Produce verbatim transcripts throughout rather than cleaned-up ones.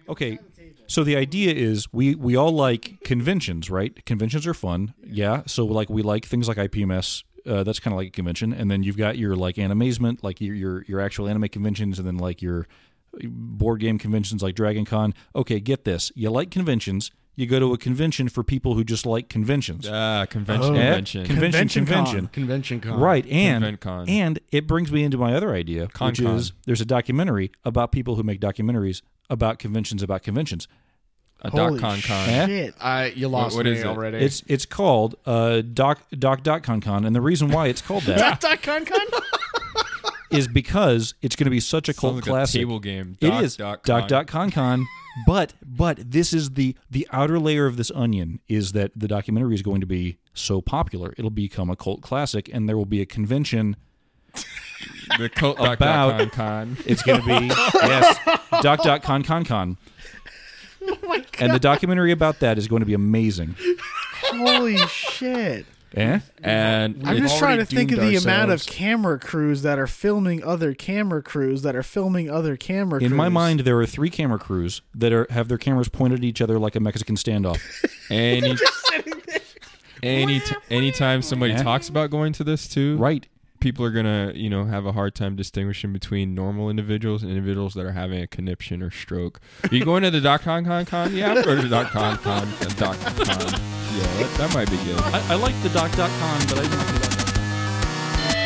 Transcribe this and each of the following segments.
Okay, so the idea is we, we all like conventions, right? Conventions are fun, yeah. So like we like things like I P M S. Uh, that's kind of like a convention, and then you've got your like Animazement, like your, your your actual anime conventions, and then like your board game conventions like Dragon Con. Okay, get this: you like conventions. You go to a convention for people who just like conventions. Ah, convention, Oh. convention, Convention, Convention convention. con. Convention con. Right, and Conven-con. and it brings me into my other idea, Con which con. is there's a documentary about people who make documentaries about conventions about conventions. A dot Holy con con. Eh? shit. I, you lost what me is it? already. It's it's called uh, Doc Doc Dot Con Con, and the reason why it's called that Dot dot con con? is because it's going to be such a cult Sounds like classic. a table game. It Doc is dot Doc con. Dot Con Con, but but this is the the outer layer of this onion is that the documentary is going to be so popular it'll become a cult classic, and there will be a convention. The cult doc About- dot con con. It's going to be yes, Doc Dot Con Con Con. Oh my God. And the documentary about that is going to be amazing. Holy shit. Eh? And I'm it's just trying to already think of doomed the amount of ourselves. camera crews that are filming other camera crews that are filming other camera crews. In my mind, there are three camera crews that are have their cameras pointed at each other like a Mexican standoff. Any, any t- anytime somebody Yeah. talks about going to this too, Right. people are gonna, you know, have a hard time distinguishing between normal individuals and individuals that are having a conniption or stroke. Are you going to the Doc Con Con Con? Yeah, I'm going to the Doc Con Con and Doc Con. Yeah, that, that might be good. I, I like the Doc Dot Con, but I don't like the Doc Dot Con.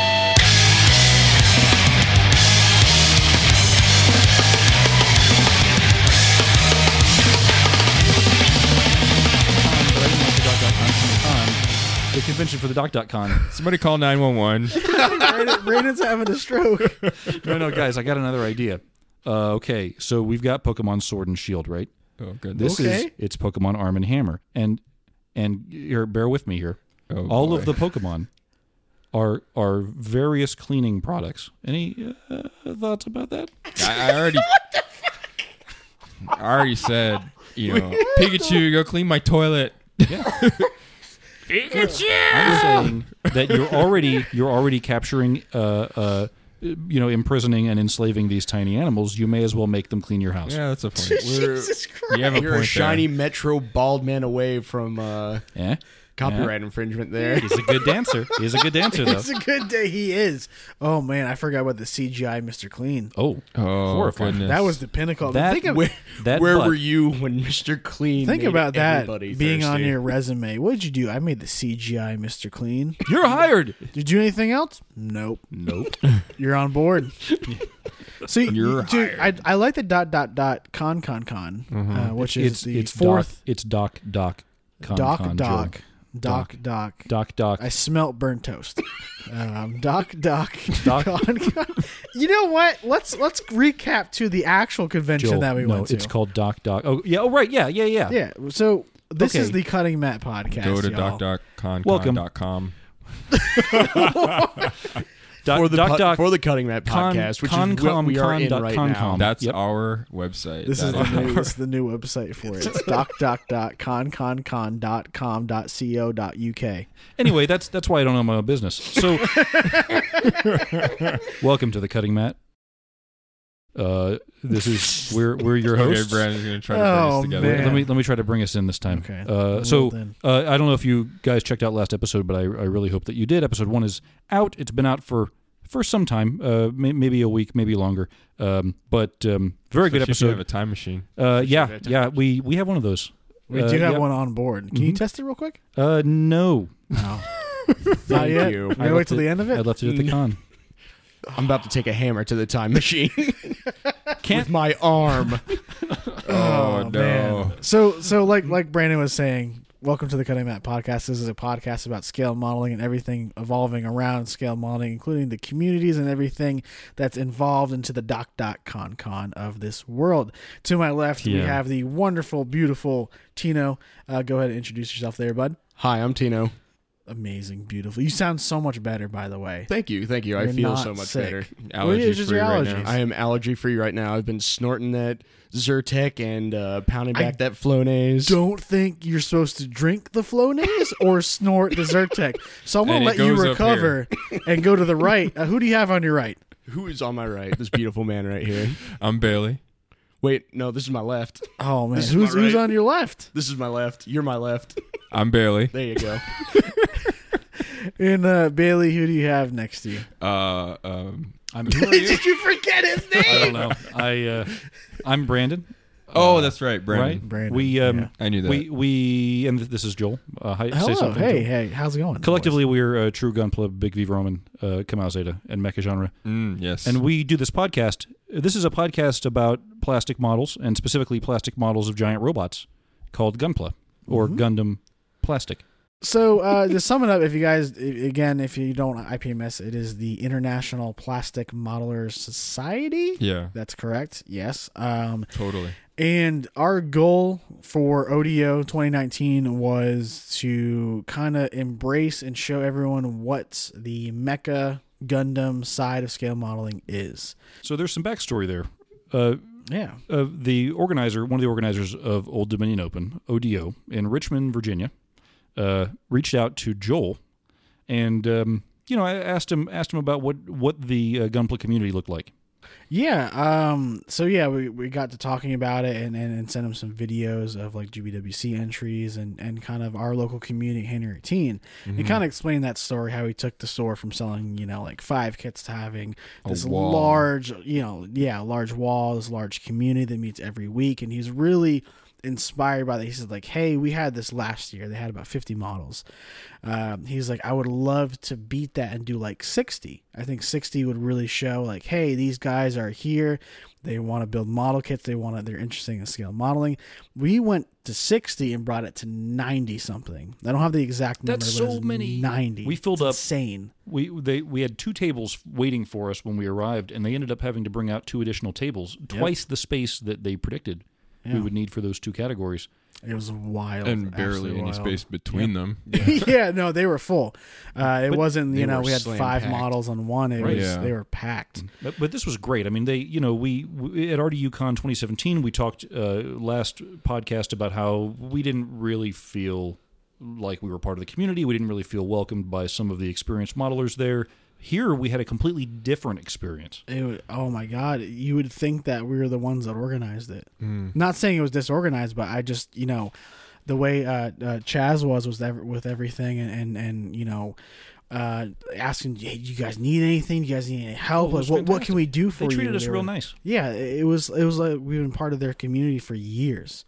But I didn't like the Doc Dot Con. The convention for the Doc Dot Con. Somebody call nine one one. Brandon, Brandon's having a stroke. No, no, guys, I got another idea. Uh, okay, so we've got Pokemon Sword and Shield, right? Oh goodness. This Okay. is it's Pokemon Arm and Hammer, and and here, bear with me here. Oh, All boy. of the Pokemon are are various cleaning products. Any uh, thoughts about that? I, I already. I already said, you know, Pikachu, go clean my toilet. I'm saying that you're already you're already capturing, uh, uh, you know, imprisoning and enslaving these tiny animals. You may as well make them clean your house. Yeah, that's a funny. Jesus Christ. You have a You're point a shiny there. Metro bald man away from uh, Eh? copyright infringement there. He's a good dancer. He's a good dancer, though. It's a good day. He is. Oh, man. I forgot about the C G I Mister Clean. Oh, Oh, horrifying. goodness. That was the pinnacle. That- think of, Where, That where butt. were you when Mister Clean think made about that everybody being on thirsty? your resume. What did you do? I made the C G I Mister Clean. You're hired. Did you do anything else? Nope. Nope. You're on board. So You're dude, I I like the dot dot dot con con con, uh, which is It's the it's fourth Doc, it's Doc Doc Con doc Con doc Joe. doc doc. Doc Doc. I smelt burnt toast. Um, doc doc Doc- con, con. You know what? Let's let's recap to the actual convention Joel, that we no, went to. it's called Doc Doc. Oh yeah. Oh right. Yeah. Yeah. Yeah. Yeah. So this Okay. is the Cutting Mat podcast. Go to y'all. doc dot con Welcome. dot com. Doc, for the Doc cut- Doc. for the Cutting Mat Con- podcast, which con- is what com- we are con- in dot right con- now. com. That's Yep. our website. This is That the new this is the new website for it. It's doc doc dot con con con dot com dot co dot uk. Anyway, that's that's why I don't know my own business. So, welcome to the Cutting Mat. Uh, this is we're we're your Okay, hosts. Brandon's gonna try to bring Oh, us together. man. Let me let me try to bring us in this time. Okay. Uh, Well, so then. uh, I don't know if you guys checked out last episode, but I, I really hope that you did. Episode one is out. It's been out for for some time, uh, may, maybe a week, maybe longer. Um, but um, very good Especially if you have episode. a time machine. Uh, yeah, have a time yeah. We we have one of those. We Uh, do have yeah. one on board. Can you Mhm. test it real quick? Uh, no, No. Thank Not yet. you. You I gotta wait left till it- the end of I it? left it at the con. I'm about to take a hammer to the time machine Can't with my arm. Oh, no. So so like like Brandon was saying, welcome to the Cutting Mat podcast. This is a podcast about scale modeling and everything evolving around scale modeling, including the communities and everything that's involved into the doc dot con con of this world. To my left, we Yeah. have the wonderful, beautiful Tino. Uh, go ahead and introduce yourself there, bud. Hi, I'm Tino. Amazing, beautiful. You sound so much better, by the way. Thank you, thank you. I You're feel not so much sick. better. Well, yeah, Allergy it's just free your right allergies. now. I am allergy free right now. I've been snorting that Zyrtec and uh, pounding I back that Flonase. Don't think you're supposed to drink the Flonase or snort the Zyrtec. So I'm going And to it let you goes up recover and go to the right. Uh, who do you have on your right? Who is on my right? This beautiful man right here. I'm Bailey. Wait, no, this is my left. Oh man, This is who's my who's right. on your left? This is my left. You're my left. I'm Bailey. There you go. And uh, Bailey, who do you have next to you? Uh, um, I'm, who are you? Did you forget his name? I don't know. I uh, I'm Brandon. oh, that's right, Brandon. Right. Brandon, We um yeah. I knew that. we we and this is Joel. Uh, hi, say Hello, something, hey, Joel. hey, how's it going? Collectively, we're uh, True Gunpla, Big V Roman, uh, Kamau Zeta, and Mecha Genre. mm, yes. And we do this podcast. This is a podcast about plastic models, and specifically plastic models of giant robots called Gunpla, or Mhm. Gundam Plastic. So uh, to sum it up, if you guys, i- again, if you don't I P M S, it is the International Plastic Modelers Society. yeah, That's correct. Yes. Um, totally. and our goal for O D O twenty nineteen was to kind of embrace and show everyone what the Mecha Gundam side of scale modeling is. So there's some backstory there. Uh, Yeah. uh, the organizer, one of the organizers of Old Dominion Open, O D O, in Richmond, Virginia, uh, reached out to Joel, and um, you know, I asked him asked him about what what the uh, Gunpla community looked like. Yeah. Um, so yeah, we, we got to talking about it and, and, and sent him some videos of like G B W C entries and, and kind of our local community, Henry eighteen. Mm-hmm. And kind of explained that story, how he took the store from selling, you know, like five kits to having A this wall. large, you know, yeah, large wall, this large community that meets every week. And he's really inspired by that. He said like, hey, we had this last year. They had about fifty models. Um, he's like, I would love to beat that and do like sixty. I think sixty would really show like, hey, these guys are here. They want to build model kits. They want to, they're interested in scale modeling. We went to sixty and brought it to ninety something. I don't have the exact number. That's but so it's many. ninety. We filled It's up- insane. We they we had two tables waiting for us when we arrived, and they ended up having to bring out two additional tables, twice the space that they predicted we Yeah. would need for those two categories. It was wild. and barely absolutely any wild. space between them. yeah, no, they were full. Uh, it But wasn't, you they know, were we had slam five packed. models on one. It Right. was, Yeah. they were packed. But, but this was great. I mean, they, you know, we, we at R D U Con twenty seventeen, we talked uh, last podcast about how we didn't really feel like we were part of the community. We didn't really feel welcomed by some of the experienced modelers there. Here, we had a completely different experience. It was, oh my God, you would think that we were the ones that organized it. Mm. Not saying it was disorganized, but I just, you know, the way uh, uh, Chaz was was ever, with everything, and and, and you know, uh, asking, hey, you guys need anything? You guys need any help? Oh, it Like, was what what fantastic. can we do for They you? treated us They real were- nice. Yeah, it was it was like we've been part of their community for years.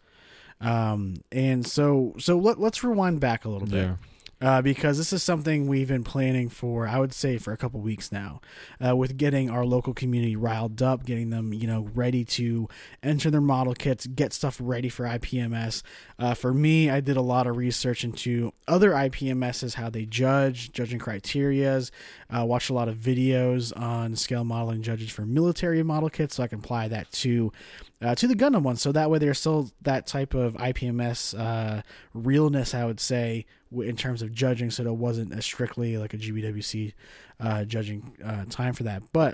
Um, and so so let, let's rewind back a little bit. Yeah. Uh, because this is something we've been planning for, I would say, for a couple weeks now, uh, with getting our local community riled up, getting them, you know, ready to enter their model kits, get stuff ready for I P M S. Uh, for me, I did a lot of research into other I P M Ss, how they judge, judging criterias, uh, watched a lot of videos on scale modeling judges for military model kits, so I can apply that to uh, to the Gundam one. So that way there's still that type of I P M S uh, realness, I would say, in terms of judging, so it wasn't as strictly like a G B W C uh, judging uh, time for that. But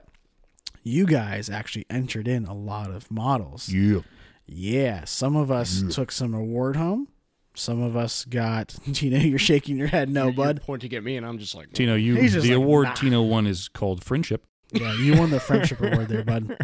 you guys actually entered in a lot of models. Yeah. Yeah, some of us took some award home. Some of us got, Tino, you're shaking your head no, You're- you're bud. pointing at me, and I'm just like, Tino, you He's just the like, award nah. Tino won is called Friendship. Yeah, you won the friendship award there, bud.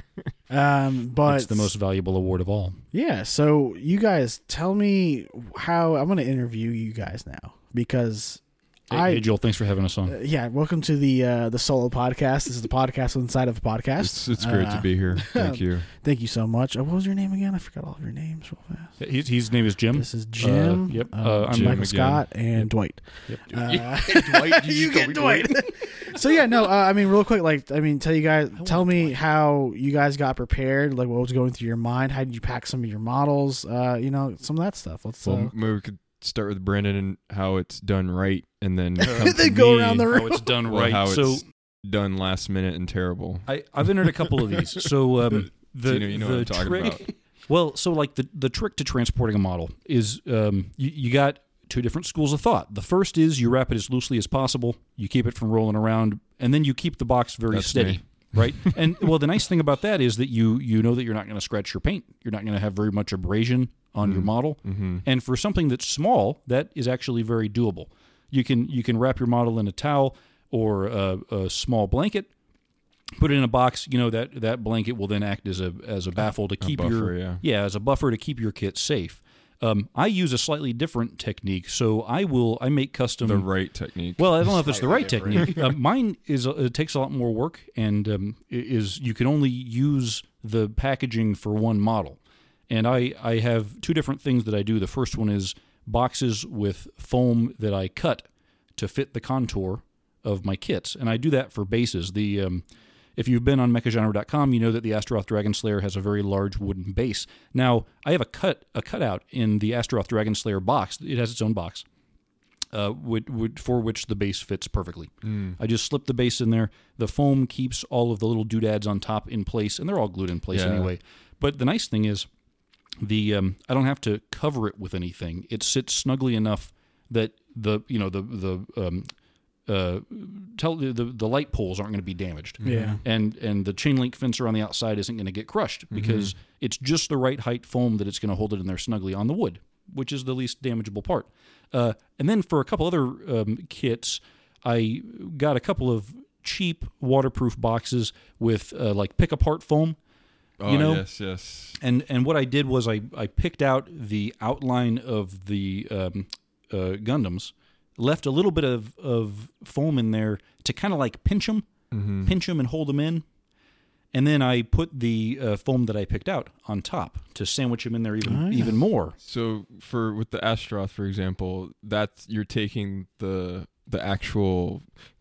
Um, but It's the most valuable award of all. Yeah, so you guys tell me how I'm going to interview you guys now because Hey, I hey, Joel, thanks for having us on. uh, yeah, welcome to the uh, the solo podcast. This is the podcast inside of a podcast. It's, it's great Uh, to be here. Thank you. Thank you so much. Uh, what was your name again? I forgot all of your names real fast. His, his name is Jim. This is Jim. Uh, yep. uh, Uh, I'm Michael Jim again. Scott and Yep. Dwight. Yep. Uh, Dwight, you, you just call get me Dwight. So yeah, no, uh, I mean, real quick, like, I mean, tell you guys, want tell me Dwight. how you guys got prepared, like, what was going through your mind, how did you pack some of your models, uh, you know, some of that stuff. Let's Well, uh, maybe we could start with Brandon and how it's done right, and then come They to go me, around the How room. it's done well, right. how So it's done last minute and terrible. I, I've entered a couple of these. So um, the Tino, you know the what I'm talking trick, about. Well, so like the the trick to transporting a model is um, you, you got two different schools of thought. The first is you wrap it as loosely as possible, you keep it from rolling around, and then you keep the box very That's steady. me. Right, and well, the nice thing about that is that you you know that you're not going to scratch your paint. You're not going to have very much abrasion on your model. Mm-hmm. And for something that's small, that is actually very doable. You can you can wrap your model in a towel or a, a small blanket, put it in a box. You know that that blanket will then act as a as a baffle to keep buffer, your yeah. as a buffer to keep your kit safe. Um, I use a slightly different technique, so I will I make custom The right technique. Well, I don't know if it's the right Slightly different. technique. uh, mine is uh, it takes a lot more work, and um, is you can only use the packaging for one model. And I I have two different things that I do. The first one is boxes with foam that I cut to fit the contour of my kits, and I do that for bases. The um, if you've been on mecha genre dot com, you know that the Astaroth Dragon Slayer has a very large wooden base. Now, I have a cut a cutout in the Astaroth Dragon Slayer box. It has its own box, uh, would, would, for which the base fits perfectly. Mm. I just slip the base in there. The foam keeps all of the little doodads on top in place, and they're all glued in place Yeah. anyway. But the nice thing is, the um, I don't have to cover it with anything. It sits snugly enough that the you know the the um, uh, tell the, the the light poles aren't going to be damaged. Yeah. And and the chain link fencer on the outside isn't going to get crushed because it's just the right height foam that it's going to hold it in there snugly on the wood, which is the least damageable part. Uh, and then for a couple other um, kits, I got a couple of cheap waterproof boxes with uh, like pick apart foam. Oh, you know? yes, yes. And and what I did was I, I picked out the outline of the um, uh, Gundams, left a little bit of, of foam in there to kind of like pinch them, Mm-hmm. pinch them and hold them in. And then I put the uh, foam that I picked out on top to sandwich them in there even Oh, yeah. even more. So for with the Astaroth, for example, that's you're taking the the actual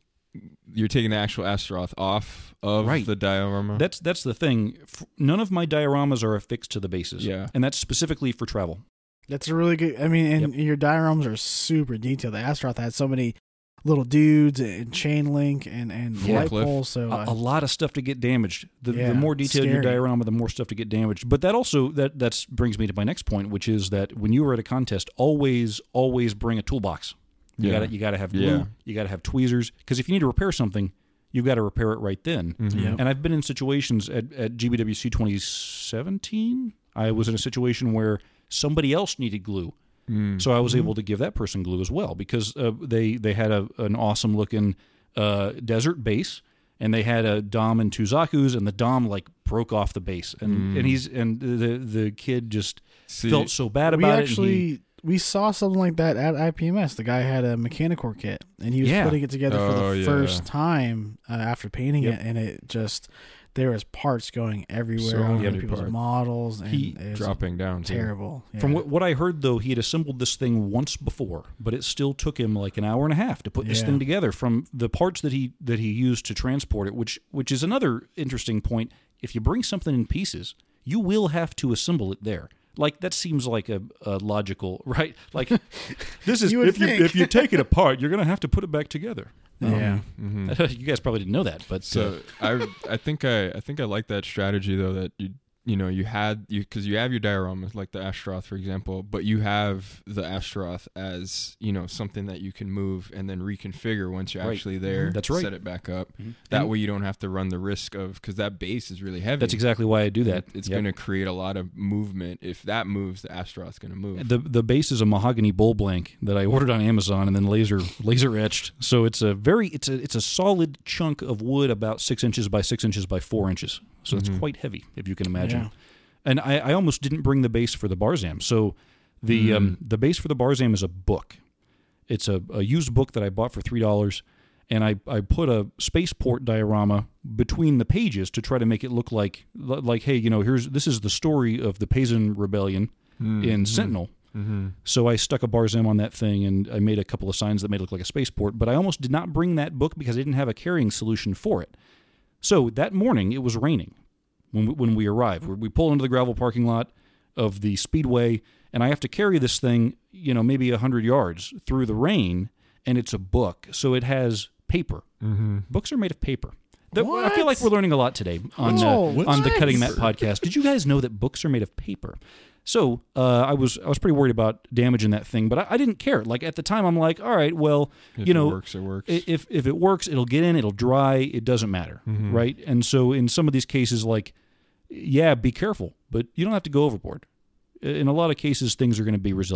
you're taking the actual Astaroth off of Right. the diorama. That's that's the thing. F- None of my dioramas are affixed to the bases. Yeah. And that's specifically for travel. That's a really good. I mean, and your dioramas are super detailed. The Astaroth had so many little dudes and chain link and and Yeah. light Forklift. poles. So A, uh, a lot of stuff to get damaged. The, Yeah, the more detailed your scary. diorama, the more stuff to get damaged. But that also that that's brings me to my next point, which is that when you are at a contest, always always bring a toolbox. You Yeah. got to you got to have glue. Yeah. You got to have tweezers because if you need to repair something, you've got to repair it right then. Mhm. Yep. And I've been in situations at, at G B W C twenty seventeen. I was in a situation where somebody else needed glue. Mm. So I was able to give that person glue as well because uh, they they had a, an awesome looking uh, desert base and they had a Dom and two Zaku's and the Dom like broke off the base and, Mm. and he's and the the kid just See, felt so bad we about actually it. we saw something like that at I P M S. The guy had a Mechanicore kit and he was Yeah. putting it together for Oh, the yeah. first time uh, after painting Yep. it, and it just there was parts going everywhere So on many people's parts. models, and He- it was dropping down too. terrible. He, from Yeah. what, what I heard though, he had assembled this thing once before, but it still took him like an hour and a half to put this Yeah. thing together from the parts that he that he used to transport it. Which which is another interesting point. If you bring something in pieces, you will have to assemble it there. Like that seems like a, a logical, right? Like this is You would if you think. if you take it apart, you're going to have to put it back together. Yeah. hmm you guys probably didn't know that, but uh, So I I think I I think I like that strategy though, that you you know you had you because you have your dioramas like the Astaroth, for example, but you have the Astaroth as you know something that you can move and then reconfigure once you're Right. actually there. That's right. Set it back up. Mhm. That And way you don't have to run the risk of because that base is really heavy. that's exactly why I do that. It's Yep. going to create a lot of movement. If that moves, the Astaroth's going to move. The the base is a mahogany bowl blank that I ordered on Amazon and then laser laser etched. So it's a very it's a it's a solid chunk of wood about six inches by six inches by four inches. So it's Mhm. quite heavy, if you can imagine. Yeah. And I, I almost didn't bring the base for the Barzam. So the Mm. um, the base for the Barzam is a book. It's a, a used book that I bought for three dollars, and I, I put a spaceport diorama between the pages to try to make it look like like hey, you know, here's this is the story of the Paysan Rebellion in Sentinel. Mm-hmm. So I stuck a Barzam on that thing, and I made a couple of signs that made it look like a spaceport. But I almost did not bring that book because I didn't have a carrying solution for it. So that morning it was raining when we, when we arrived. We pull into the gravel parking lot of the Speedway, and I have to carry this thing, you know, maybe a hundred yards through the rain, and it's a book, so it has paper. Mm-hmm. Books are made of paper. The- I What? feel like we're learning a lot today on Oh, uh, on the what? Cutting Mat podcast. Did you guys know that books are made of paper? So uh, I was I was pretty worried about damaging that thing, but I, I didn't care. Like at the time, I'm like, all right, well, If you know, it works, it works. i- if if it works, it'll get in, it'll dry, it doesn't matter, Mhm. right? And so in some of these cases, like, yeah, be careful, but you don't have to go overboard. In a lot of cases, things are going to be resilient.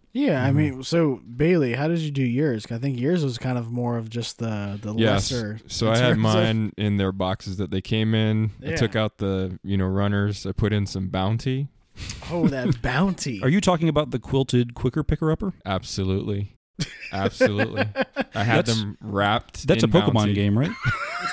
Yeah, I mean, so Bailey, how did you do yours? 'Cause I think yours was kind of more of just the the Yes. lesser. So in I had terms of- mine in their boxes that they came in. I Yeah. took out the, you know, runners. I put in some Bounty. Oh, that bounty. Are you talking about the quilted quicker picker upper? Absolutely. Absolutely. I had That's- them wrapped. That's a in Pokemon Bounty. game, right?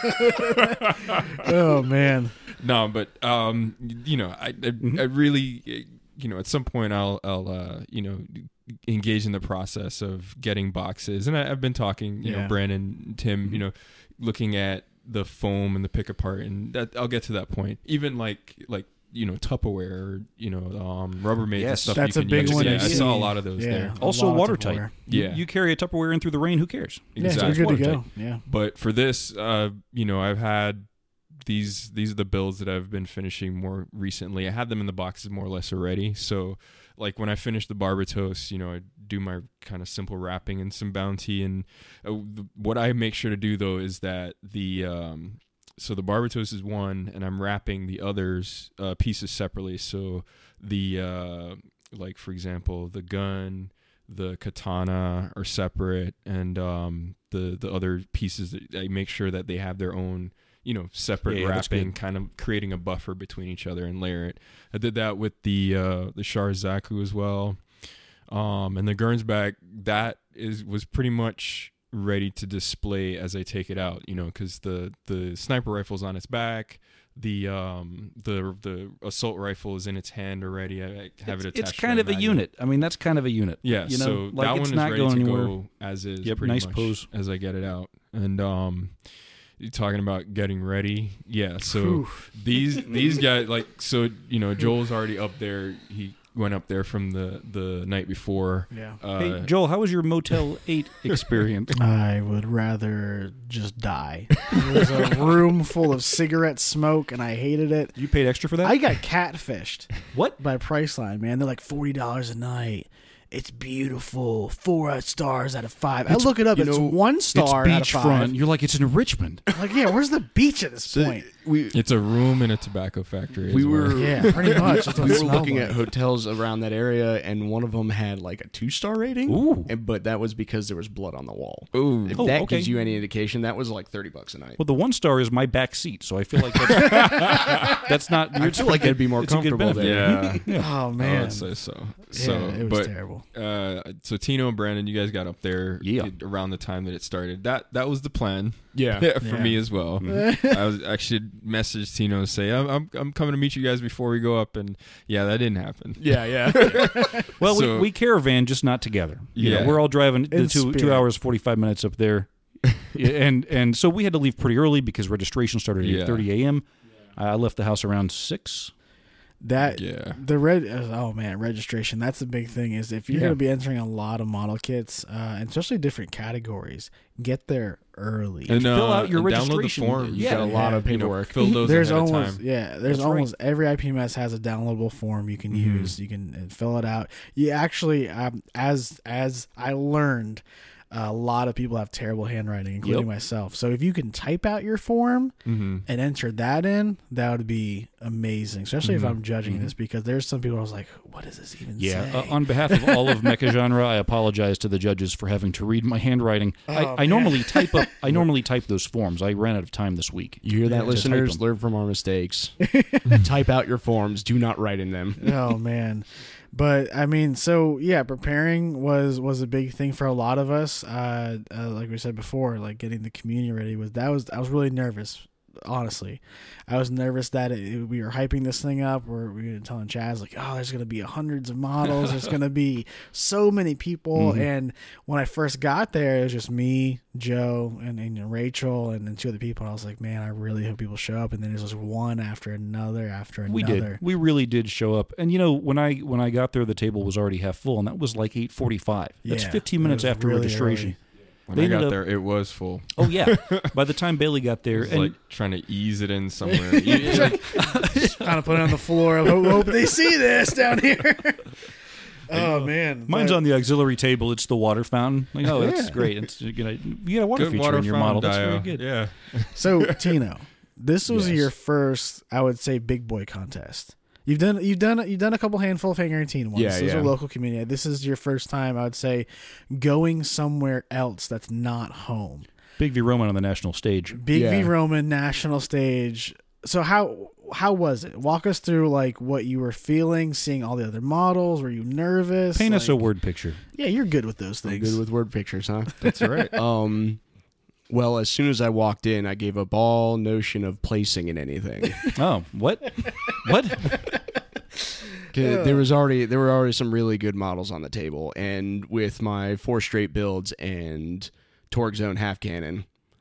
Oh man. No, but um, you know, I I, Mhm. I really, uh, you know, at some point I'll I'll uh, you know, engage in the process of getting boxes, and I, I've been talking, you Yeah. know, Brandon, Tim, you know, looking at the foam and the pick apart, and that I'll get to that point. Even like like you know Tupperware, or, you know, um, Rubbermaid and Yes. stuff. That's you a can big use. one. Yeah, to I see. saw a lot of those Yeah, there. a Also lot of watertight. Tupperware. You, Yeah. you carry a Tupperware in through the rain. Who cares? Yeah, Exactly. so you're good to Watertight. go. Yeah. But for this, uh, you know, I've had these these are the builds that I've been finishing more recently. I had them in the boxes more or less already. So like when I finish the Barbatos, you know, I do my kind of simple wrapping and some Bounty. And uh, th- what I make sure to do though is that the um, so the Barbatos is one, and I'm wrapping the others uh, pieces separately. So the uh, like for example, the gun, the katana are separate, and um, the the other pieces, I make sure that they have their own, you know, separate Yeah, yeah, that's wrapping, good. kind of creating a buffer between each other and layer it. I did that with the uh, the Char Zaku as well, um, and the Gernsback, that is was pretty much ready to display as I take it out, you know, because the the sniper rifle's on its back. The um the the assault rifle is in its hand already. I, I have It's, it attached. it's to kind my of a magnet. unit. I mean, that's kind of a unit. Yeah, you know, so like that it's one is not ready going to anywhere. go as is. Yep, pretty nice much pose. as I get it out. And um, you're talking about getting ready. Yeah, so Whew. these these guys, like, so you know, Joel's already up there. He went up there from the the night before. Yeah. Uh, Hey, Joel, how was your Motel eight experience? I would rather just die. There was a room full of cigarette smoke, and I hated it. You paid extra for that? I got catfished what? by Priceline, man. They're like forty dollars a night. It's beautiful. Four stars out of five. It's- I look it up. you It's know, one It's star out of five. beachfront. You're like, it's in Richmond. Like, yeah, where's the beach at this point? We It's a room in a tobacco factory. We as well. were- Yeah, pretty much. That's what we it were smelled looking like. at hotels around that area, and one of them had like a two star rating. Ooh. And, but that was because there was blood on the wall. Ooh. If Oh, that okay. gives you any indication, that was like thirty bucks a night. Well, the one star is my back seat, so I feel like that's, that's not. I feel like it'd be more it's a good comfortable benefit. there. Yeah. Oh I man, would say so. yeah, So, it was but terrible. uh, so Tino and Brandon, you guys got up there Yeah. around the time that it started. That that was the plan. Yeah. for Yeah. me as well. I was actually messaged Tino and say I'm, I'm I'm coming to meet you guys before we go up, and yeah, that didn't happen. Yeah, yeah. Well, So- we, we caravan, just not together. You know, Yeah. we're all driving the In two spirit. two hours forty five minutes up there, Yeah, and and so we had to leave pretty early because registration started at Yeah. eight thirty a.m. I left the house around six. That Yeah. the red oh man registration, that's the big thing. Is if you're Yeah. going to be entering a lot of model kits, uh, and especially different categories, get there early. And fill uh, out your and download registration. the forms. You got a lot of You know, paperwork. fill those there's ahead almost of time. yeah there's That's right. almost every I P M S has a downloadable form you can Mhm. use. You can uh, fill it out. You actually um, as as I learned, a lot of people have terrible handwriting, including Yep. myself. So if you can type out your form Mm-hmm. and enter that in, that would be amazing, especially Mhm. if I'm judging Mhm. this, because there's some people I was like, what does this even Yeah. say? Uh, on behalf of all of Mecha Genre, I apologize to the judges for having to read my handwriting. Oh, I, I man. normally type up. I normally type those forms. I ran out of time this week. You hear that, To listeners? type 'em. Learn from our mistakes. Type out your forms. Do not write in them. Oh man. But I mean, so yeah, preparing was was a big thing for a lot of us. Uh, uh, like we said before, like getting the community ready was that was I was really nervous. Honestly, I was nervous that it, we were hyping this thing up. We're we were telling Chaz like, oh, there's gonna be hundreds of models. There's gonna be so many people. Mhm. And when I first got there, it was just me, Joe, and, and Rachel, and then two other people. And I was like, man, I really hope people show up. And then it was just one after another after another. We did. We really did show up. And you know, when I when I got there, the table was already half full, and that was like eight forty five. That's Yeah, fifteen it minutes was after really registration. early. When They I ended got up- there, it was full. Oh yeah. By the time Bailey got It there, was and like trying to ease it in somewhere. You- you- like, Kind of put it on the floor. I hope, hope they see this down here. Oh man, mine's But- on the auxiliary table. It's the water fountain. Like, oh, that's Yeah. great. It's you know, you got a water good feature water in your fountain model. That's very dial. good. Yeah. So Tino, this was Yes. your first, I would say, big boy contest. You've done you've done you've done a couple handful of Hangar eighteen ones. Yeah, Those yeah. are local community. This is your first time, I would say, going somewhere else that's not home. Big V Roman on the national stage. Big V Yeah. Roman national stage. So how how was it? Walk us through like what you were feeling, seeing all the other models. Were you nervous? Paint us a Like- word picture. Yeah, you're good with those I'm things. good with word pictures, huh? That's right. um, well, as soon as I walked in, I gave up all notion of placing in anything. Oh, what? What? 'Cause there was already there were already some really good models on the table, and with my four straight builds and Torque Zone half cannon,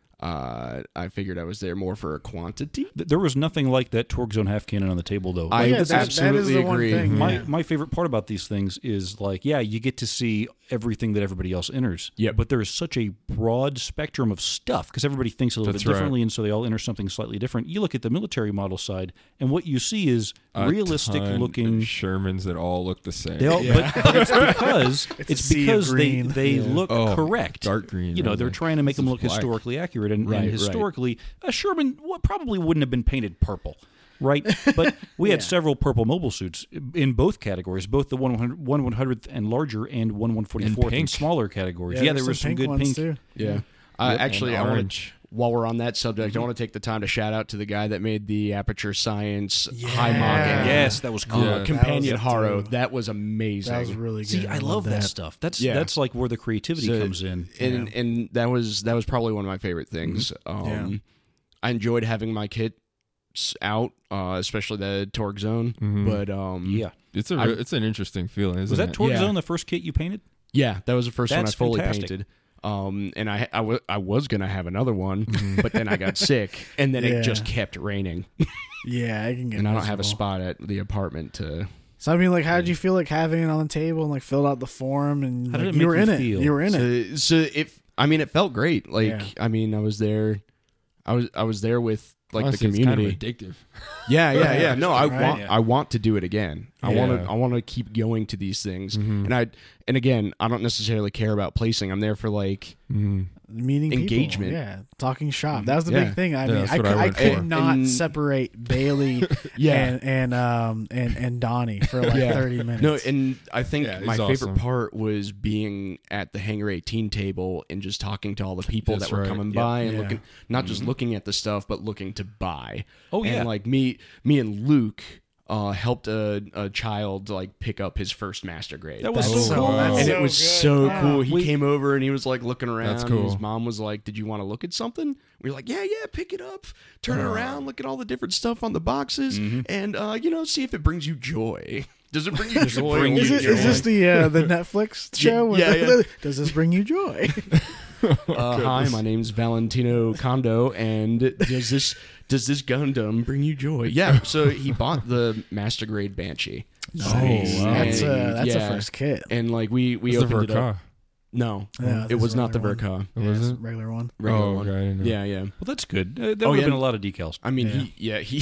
uh, I figured I was there more for a quantity. Th- There was nothing like that Torque Zone half cannon on the table, though. I yeah, that- that is absolutely the one agree. thing, My yeah. my favorite part about these things is like, yeah, you get to see everything that everybody else enters. Yep. But there is such a broad spectrum of stuff because everybody thinks a little That's bit right. differently, and so they all enter something slightly different. You look at the military model side, and what you see is A realistic ton looking. of Shermans that all look the same. They all, but, but it's because It's a it's, sea of because they green. they Yeah. look Oh, correct. dark green. You know, I was they're like, trying to make this them is look black. historically accurate, and, Right, and right. historically, a Sherman what probably wouldn't have been painted purple. Right, but we had Yeah. several purple mobile suits in both categories, both the one one hundredth and larger, and one one forty fourth and pink. smaller categories. Yeah, Yeah, there's there was some pink good ones pink. too. Yeah. Uh, Yep, actually, and I want orange. to. While we're on that subject, I want to take the time to shout out to the guy that made the Aperture Science High Mock Yeah. and Yes, that was cool. Yeah. uh, companion That was Haro. dope. That was amazing. That was really good. See, I love that. stuff. That's Yeah. that's like where the creativity So- comes in. and and that was that was probably one of my favorite things. Um, Yeah. I enjoyed having my kits out, uh, especially the Torque Zone. Mhm. But um, Yeah, It's a I- re- it's an interesting feeling. Isn't was that it? Torque Yeah. Zone the first kit you painted? yeah, that was the first one I That's fully fantastic. painted. Um, and I I, w- I was gonna have another one, Mm-hmm. but then I got sick, and then Yeah. it just kept raining, Yeah, I can get. and I don't have a miserable. spot at the apartment to. So I mean, like, how did you feel like having it on the table and like filled out the form and How did like, it you were make in you it? feel? You were in it. So, so if I mean, it felt great. Like Yeah. I mean, I was there. I was I was there with like Honestly, the it's kind of community. addictive. Yeah, yeah, yeah. No, I Right. want Yeah. I want to do it again. I Yeah. want to I want to keep going to these things. Mhm. And I and again, I don't necessarily care about placing. I'm there for like Mhm. Meeting Engagement. people, yeah, talking shop. That was the Yeah. big thing. I Yeah, mean, that's I, what cou- I I went could for. not And- separate Bailey yeah. and and um and and Donnie for like Yeah. thirty minutes. No, and I think Yeah, he's my favorite awesome. part was being at the Hangar eighteen table and just talking to all the people That's that were right. coming Yep. by and Yeah. looking, not just looking at the stuff, but looking to buy. Oh, yeah. And like me, me and Luke uh, helped a, a child like pick up his first master grade. That was That's so so- cool. that's and so it was good. so Yeah. cool. He We- came over and he was like looking around. That's and cool. his mom was like, "Did you want to look at something?" We were like, "Yeah, yeah, pick it up, turn it around, look at all the different stuff on the boxes, and uh, you know, see if it brings you joy. Does it bring you joy? bring when is, you it, you is joy? this the uh, the Netflix show? yeah, yeah. Does this bring you joy? Uh, hi, my name's Valentino Kondo, and does this does this Gundam bring you joy? Yeah. So he bought the Master Grade Banshee. Nice. wow. That's a And, that's yeah. a first kit. And like we we It's the opened it up. Verka. No, Yeah, it this was is not the regular one. Verka. Oh, Yeah, was it's a it? regular one. Regular Oh, one. okay, I didn't know. Yeah, yeah. Well, that's good. Uh, that Oh, would have yeah. been a lot of decals. I mean, Yeah. he yeah he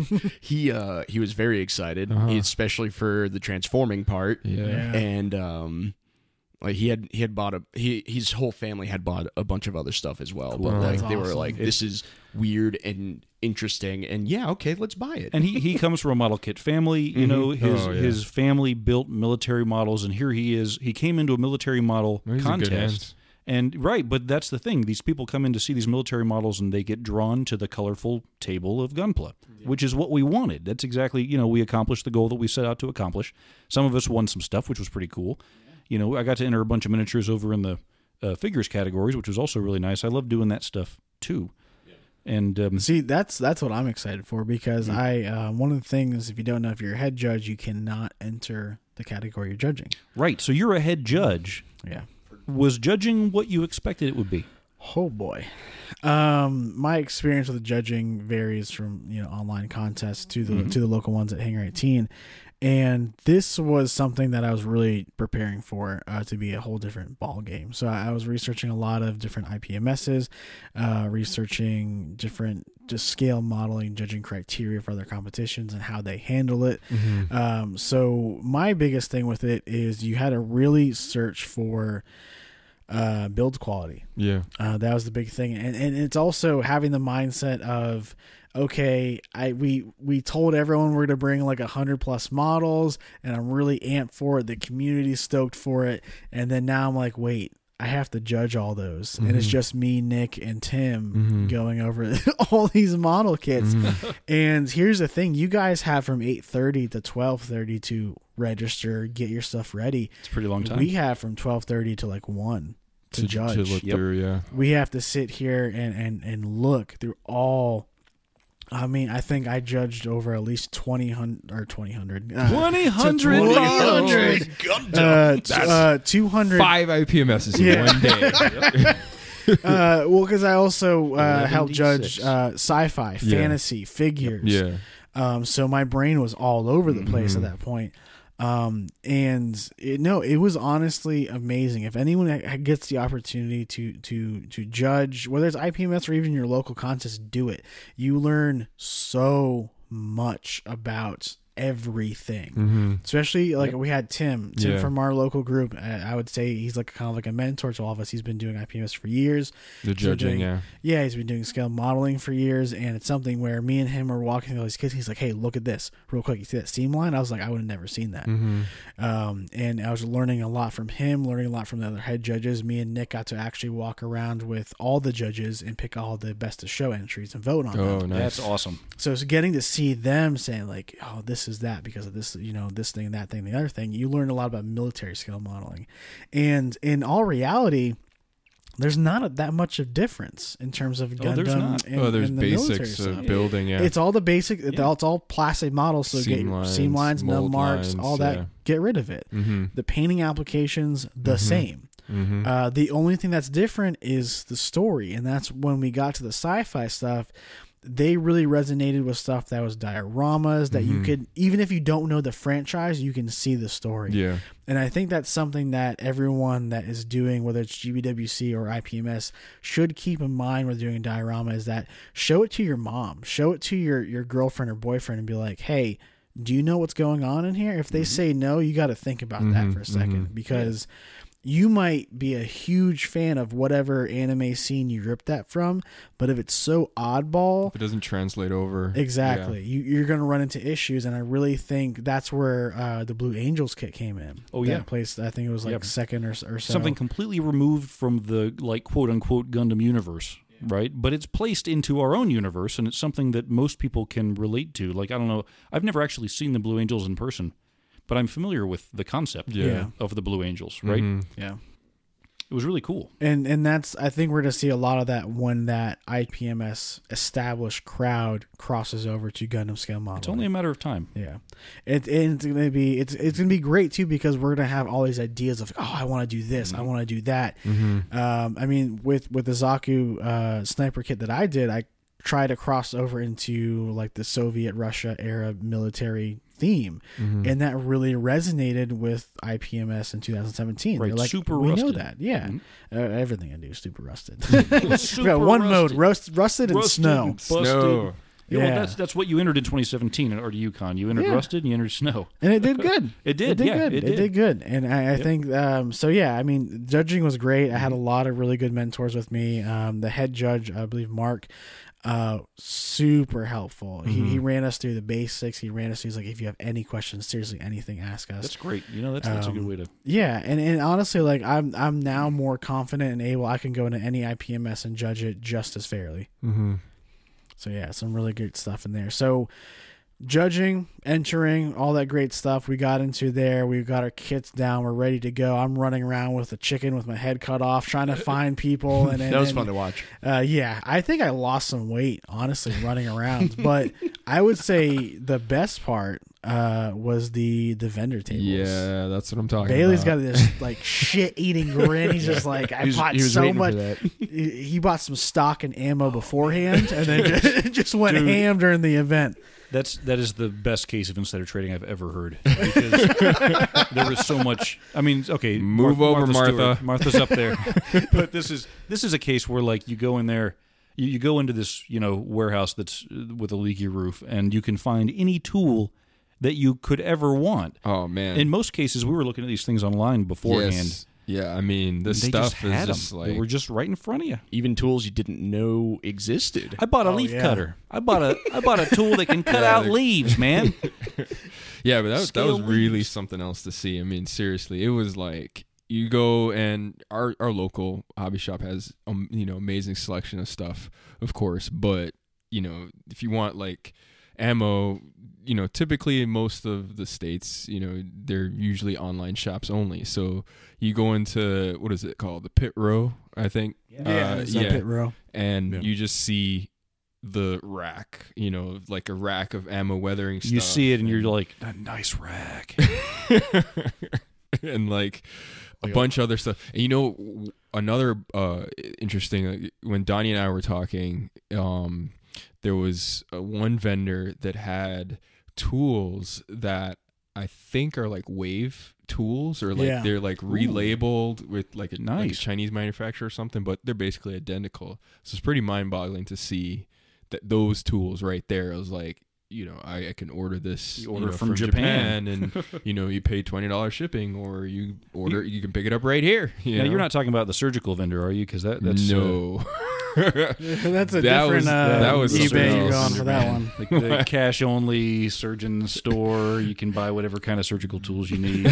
he uh he was very excited, Uh-huh. especially for the transforming part, Yeah. Yeah. and um. Like he had, he had bought a he his whole family had bought a bunch of other stuff as well. But Cool. like That's they were awesome. like, this is weird and interesting, and yeah, okay, let's buy it. And he, he comes from a model kit family. You know, his Oh, yeah. his family built military models, and here he is. He came into a military model He's in good contest. hands. And right, but that's the thing. These people come in to see these military models, and they get drawn to the colorful table of Gunpla, which is what we wanted. That's exactly, you know, we accomplished the goal that we set out to accomplish. Some of us won some stuff, which was pretty cool. You know, I got to enter a bunch of miniatures over in the uh, figures categories, which was also really nice. I love doing that stuff too. And um, See, that's that's what I'm excited for because I uh, one of the things, if you don't know, if you're a head judge, you cannot enter the category you're judging. right, so you're a head judge. Yeah. Was judging what you expected it would be? Oh boy. Um, my experience with judging varies from, you know, online contests to the Mm-hmm. to the local ones at Hangar eighteen. And this was something that I was really preparing for uh, to be a whole different ball game. So I, I was researching a lot of different I P M Ss, uh, researching different just scale modeling, judging criteria for other competitions and how they handle it. Mm-hmm. Um, so my biggest thing with it is you had to really search for uh, build quality. Yeah. Uh, that was the big thing, and and it's also having the mindset of okay, I we we told everyone we're gonna bring like a hundred plus models, and I'm really amped for it. The community's stoked for it, and then now I'm like, wait, I have to judge all those, mm-hmm. and it's just me, Nick, and Tim mm-hmm. going over all these model kits. Mm-hmm. And here's the thing: you guys have from eight thirty to twelve thirty to register, get your stuff ready. It's a pretty long time. We have from twelve thirty to like one to, to judge. To look yep. through, yeah. We have to sit here and and and look through all. I mean, I think I judged over at least twenty hundred or twenty hundred. Uh, twenty hundred hundred. Uh, t- uh, two hundred. Five I P M Ss in Yeah. one day. uh, well, because I also uh, helped eleven d six. judge uh, sci-fi, Yeah. fantasy, figures. Yeah. Um, so my brain was all over the place Mm-hmm. at that point. Um, and it, no, it was honestly amazing. If anyone ha- gets the opportunity to, to, to judge, whether it's I P M S or even your local contest, do it. You learn so much about everything, Mm-hmm. especially like we had Tim, Tim Yeah. from our local group. Uh, I would say he's like kind of like a mentor to all of us. He's been doing I P M S for years. The He's been judging, doing- yeah. Yeah, he's been doing scale modeling for years, and it's something where me and him are walking through all these kids. He's like, "Hey, look at this, real quick. You see that seam line?" I was like, "I would have never seen that." Mm-hmm. Um, and I was learning a lot from him, learning a lot from the other head judges. Me and Nick got to actually walk around with all the judges and pick all the best of show entries and vote on Oh, them. nice. That's awesome. So it's getting to see them saying like, "Oh, this is that because of this, you know, this thing, that thing, the other thing." You learn a lot about military scale modeling, and in all reality, there's not a, that much of difference in terms of Gundam. Oh, there's not. And, oh, there's and the military basics of stuff. building, yeah. It's all the basic. Yeah. It's all plastic models. So Seam get lines, seam lines, nub mold marks, lines, all that. yeah. Get rid of it. mm-hmm. The painting applications the Mhm. same. Mm-hmm. Uh, the only thing that's different is the story, and that's when we got to the sci-fi stuff. They really resonated with stuff that was dioramas that you Mhm. could, even if you don't know the franchise, you can see the story. Yeah. And I think that's something that everyone that is doing, whether it's G B W C or I P M S, should keep in mind when doing a diorama is that show it to your mom, show it to your, your girlfriend or boyfriend and be like, "Hey, do you know what's going on in here?" If they say no, you got to think about that Mhm, for a second mhm. because you might be a huge fan of whatever anime scene you ripped that from, but if it's so oddball, If it doesn't translate over. exactly, you, you're going to run into issues. And I really think that's where uh, the Blue Angels kit came in. Oh, that yeah. place, I think it was like Yep. second or, or so. Something completely removed from the like quote unquote Gundam universe, right? But it's placed into our own universe, and it's something that most people can relate to. Like I don't know, I've never actually seen the Blue Angels in person, but I'm familiar with the concept Yeah. Yeah. of the Blue Angels, right? Mhm. Yeah. It was really cool. And and that's I think we're gonna see a lot of that when that I P M S established crowd crosses over to Gundam scale modeling. It's only a matter of time. yeah, it, and it's gonna be it's it's gonna be great too because we're gonna have all these ideas of oh I want to do this, I want to do that. Mhm. Um, I mean with with the Zaku uh, sniper kit that I did, I tried to cross over into like the Soviet Russia era military theme, Mhm. and that really resonated with I P M S in two thousand seventeen. Right, They're like, super we know rusted. that, yeah. Mhm. Uh, everything I do is super rusted. Super we got one mode, rusted. roast, rusted and Rusted snow. and busted. Snow. Yeah, well, Yeah. that's that's what you entered in twenty seventeen at R D UConn. You entered Yeah. rusted and you entered snow. And it did good. It did, It did yeah, good. it It, did. did good. And I, I Yep. think um, so. Yeah, I mean, judging was great. I had a Mm-hmm. lot of really good mentors with me. Um, the head judge, I believe, Mark, uh, super helpful. He, he Mhm. ran us through the basics. He ran us through. He's like, if you have any questions, seriously, anything, ask us. That's great. You know, that's that's a good Um, way to. Yeah, and, and honestly, like I'm I'm now more confident and able. I can go into any I P M S and judge it just as fairly. Mhm. So yeah, some really good stuff in there. So judging, entering, all that great stuff we got into there. We got our kits down. We're ready to go. I'm running around with a chicken with my head cut off, trying to find people. And, and That was and, fun to watch. Uh, yeah, I think I lost some weight, honestly, running around. But I would say the best part uh, was the the vendor tables. Yeah, that's what I'm talking Bailey's about. got this like shit eating grin. He's just like, I He was- bought he was so waiting for much. that. He he bought some stock and ammo beforehand, and then just, just went Dude. ham during the event. That's that is the best case of insider trading I've ever heard because there was so much. I mean, okay, Move over, Stewart. Martha. Martha's up there, but this is this is a case where like you go in there, you, you go into this you know warehouse that's uh, with a leaky roof, and you can find any tool that you could ever want. Oh man. In most cases, we were looking at these things online beforehand. Yes. Yeah, I mean, this they stuff just had is just 'em. like They were just right in front of you. Even tools you didn't know existed. I bought a Oh, leaf yeah. cutter. I bought a I bought a tool that can cut Yeah, out they're- leaves, man. yeah, but that was, that was Scale really leaves. something else to see. I mean, seriously, it was like you go and our our local hobby shop has um you know amazing selection of stuff, of course, but you know if you want like ammo, you know typically in most of the states, you know they're usually online shops only. So you go into what is it called, the pit row, I think. Yeah, Uh, it's that pit row. and Yeah. you just see the rack, you know, like a rack of ammo weathering stuff. You see it and you're like, a nice rack. and like a Like a- bunch of other stuff. And you know, w- another uh, interesting, like, when Donnie and I were talking, um, there was uh, one vendor that had tools that I think are like Wave tools, or like Yeah. they're like relabeled with like a, like a Nice. Chinese manufacturer or something, but they're basically identical. So it's pretty mind-boggling to see that those tools right there. I was like, you know, I, I can order this You order know, from Japan. and you know, you pay twenty dollars shipping, or you order, you can pick it up right here. You Now, know? you're not talking about the surgical vendor, are you? Because that, that's uh, no. That's a That different was- uh, that was something eBay you're else. on for that one. like the cash only surgeon store. You can buy whatever kind of surgical tools you need.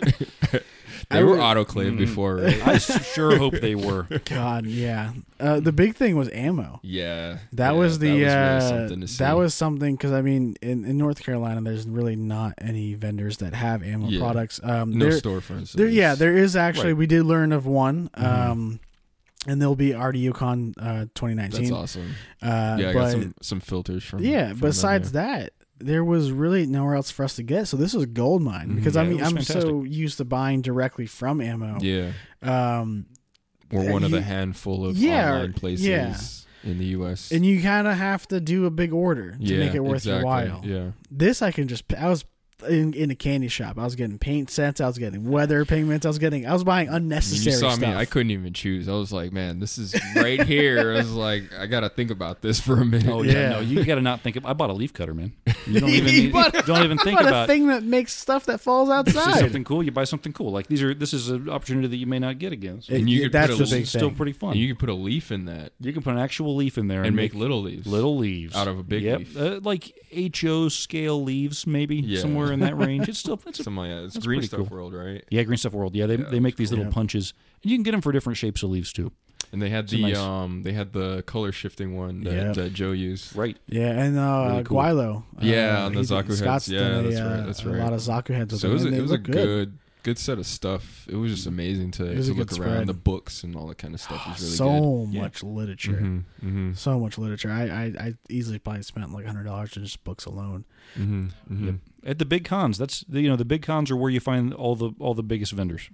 They I were would- autoclaved Mm. before, right? I sure hope they were. God, yeah. Uh, the big thing was ammo. Yeah, That yeah, was the really uh, something to see. that was something because I mean in, in North Carolina there's really not any vendors that have ammo Yeah. products. Um, no there, storefronts. there, yeah, It's- there is actually. Right. We did learn of one, Mhm. um, and there'll be R D UConn uh, twenty nineteen. That's awesome. Uh, Yeah, I but got some some filters from. yeah, from besides them, that, there was really nowhere else for us to get. So this was gold mine Mhm. because Yeah, I it mean was I'm so used to buying directly from ammo. yeah. Yeah, Um, we're one of you- the handful of Yeah, online places yeah. in the U S. and you kind of have to do a big order to yeah, make it worth exactly. your while. Yeah, This I can just. I was in, in a candy shop. I was getting paint sets. I was getting weather pigments. I was getting. I was buying when unnecessary you saw stuff. me, I couldn't even choose. I was like, man, this is right here. I was like, I gotta think about this for a minute. Oh yeah, Yeah. no, you got to not think. Of, I bought a leaf cutter, man. You don't even You need, bought- don't even I think bought a about. thing that makes stuff that falls This is outside. something cool. You buy something cool. Like these are. This is an opportunity that you may not get again. So It- And you it- could that's put a the little- big it's still thing. pretty fun. And You, you can put a leaf in that can put an actual leaf in there and make little leaves. little leaves out of a big yep. leaf. Uh, like H O scale leaves, maybe Yeah. somewhere in that range. It's still it's a, Something like that. It's That's Green pretty Stuff cool. World, right? yeah, Green Stuff World. Yeah, they Yeah, they make these cool. little Yeah. punches, and you can get them for different shapes of leaves too. And they had It's a the nice- um they had the color shifting one that Yeah. uh, Joe used. Right. Yeah, and uh, Really cool. Guilo. Yeah, uh, on the he did- Zaku heads. Scott's Yeah, done a, that's right, uh, that's A right. lot of Zaku heads. With So it was them, a, and it was they a look good good set of stuff. It was just amazing to, It was to a good look around. spread. The books and all that kind of stuff was really so good. Yeah. much literature. Mm-hmm, mm-hmm, So much literature. I, I, I easily probably spent like a hundred dollars on just books alone. mm-hmm, mm-hmm. Yep. At the big cons, that's the, you know the big cons are where you find all the all the biggest vendors.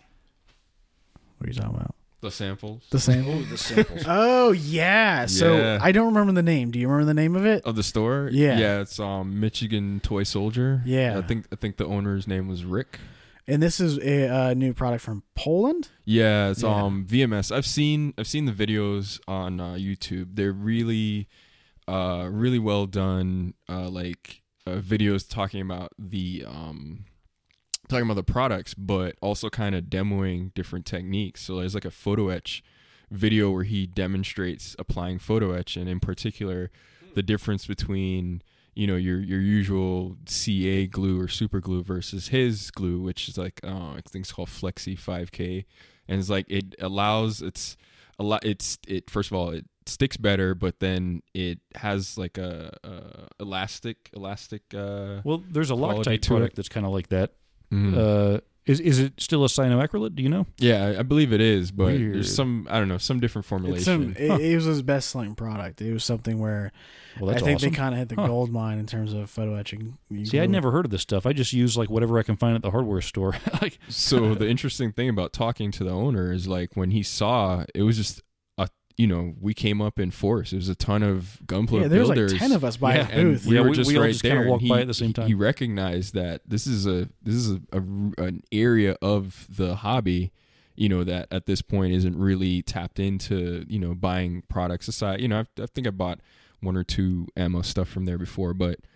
What are you talking about? The samples The same. the samples. Oh yeah. So Yeah. I don't remember the name. Do you remember the name of it? of the store. Yeah. yeah. It's um Michigan Toy Soldier. Yeah. I think I think the owner's name was Rick. And this is a, uh new product from Poland. Yeah, it's Yeah. um V M S. I've seen I've seen the videos on uh, YouTube. They're really uh really well done uh like uh, videos talking about the um talking about the products, but also kind of demoing different techniques. So there's like a photo etch video where he demonstrates applying photo etch, and in particular the difference between you know your your usual C A glue or super glue versus his glue, which is like oh, I think it's called Flexi five K, and it's like it allows it's a lot. It's it first of all it sticks better, but then it has like a, a elastic elastic. Uh, Well, there's a Quality Loctite to product it. that's kind of like that. mhm. Uh, is is it still a cyanoacrylate? Do you know? yeah, I- I believe it is, but Weird. there's some I don't know some different It's formulation. some, it, it was his best selling product. It was something where Well, I that's think awesome. they kind of hit the Huh. gold mine in terms of photo etching. You See, I'd glue- never heard of this stuff. I just use like whatever I can find at the hardware store. like, So the interesting thing about talking to the owner is like when he saw it was just a you know we came up in force. It was a ton of Gunpla Yeah, there was builders. like ten of us by Yeah, his and booth. we Yeah, were we- just we all right just kinda there. and walked he, by at the same time. He recognized that this is a this is a, a an area of the hobby, you know, that at this point isn't really tapped into, you know, buying products aside. You know, I've, I think I bought one or two ammo stuff from there before, but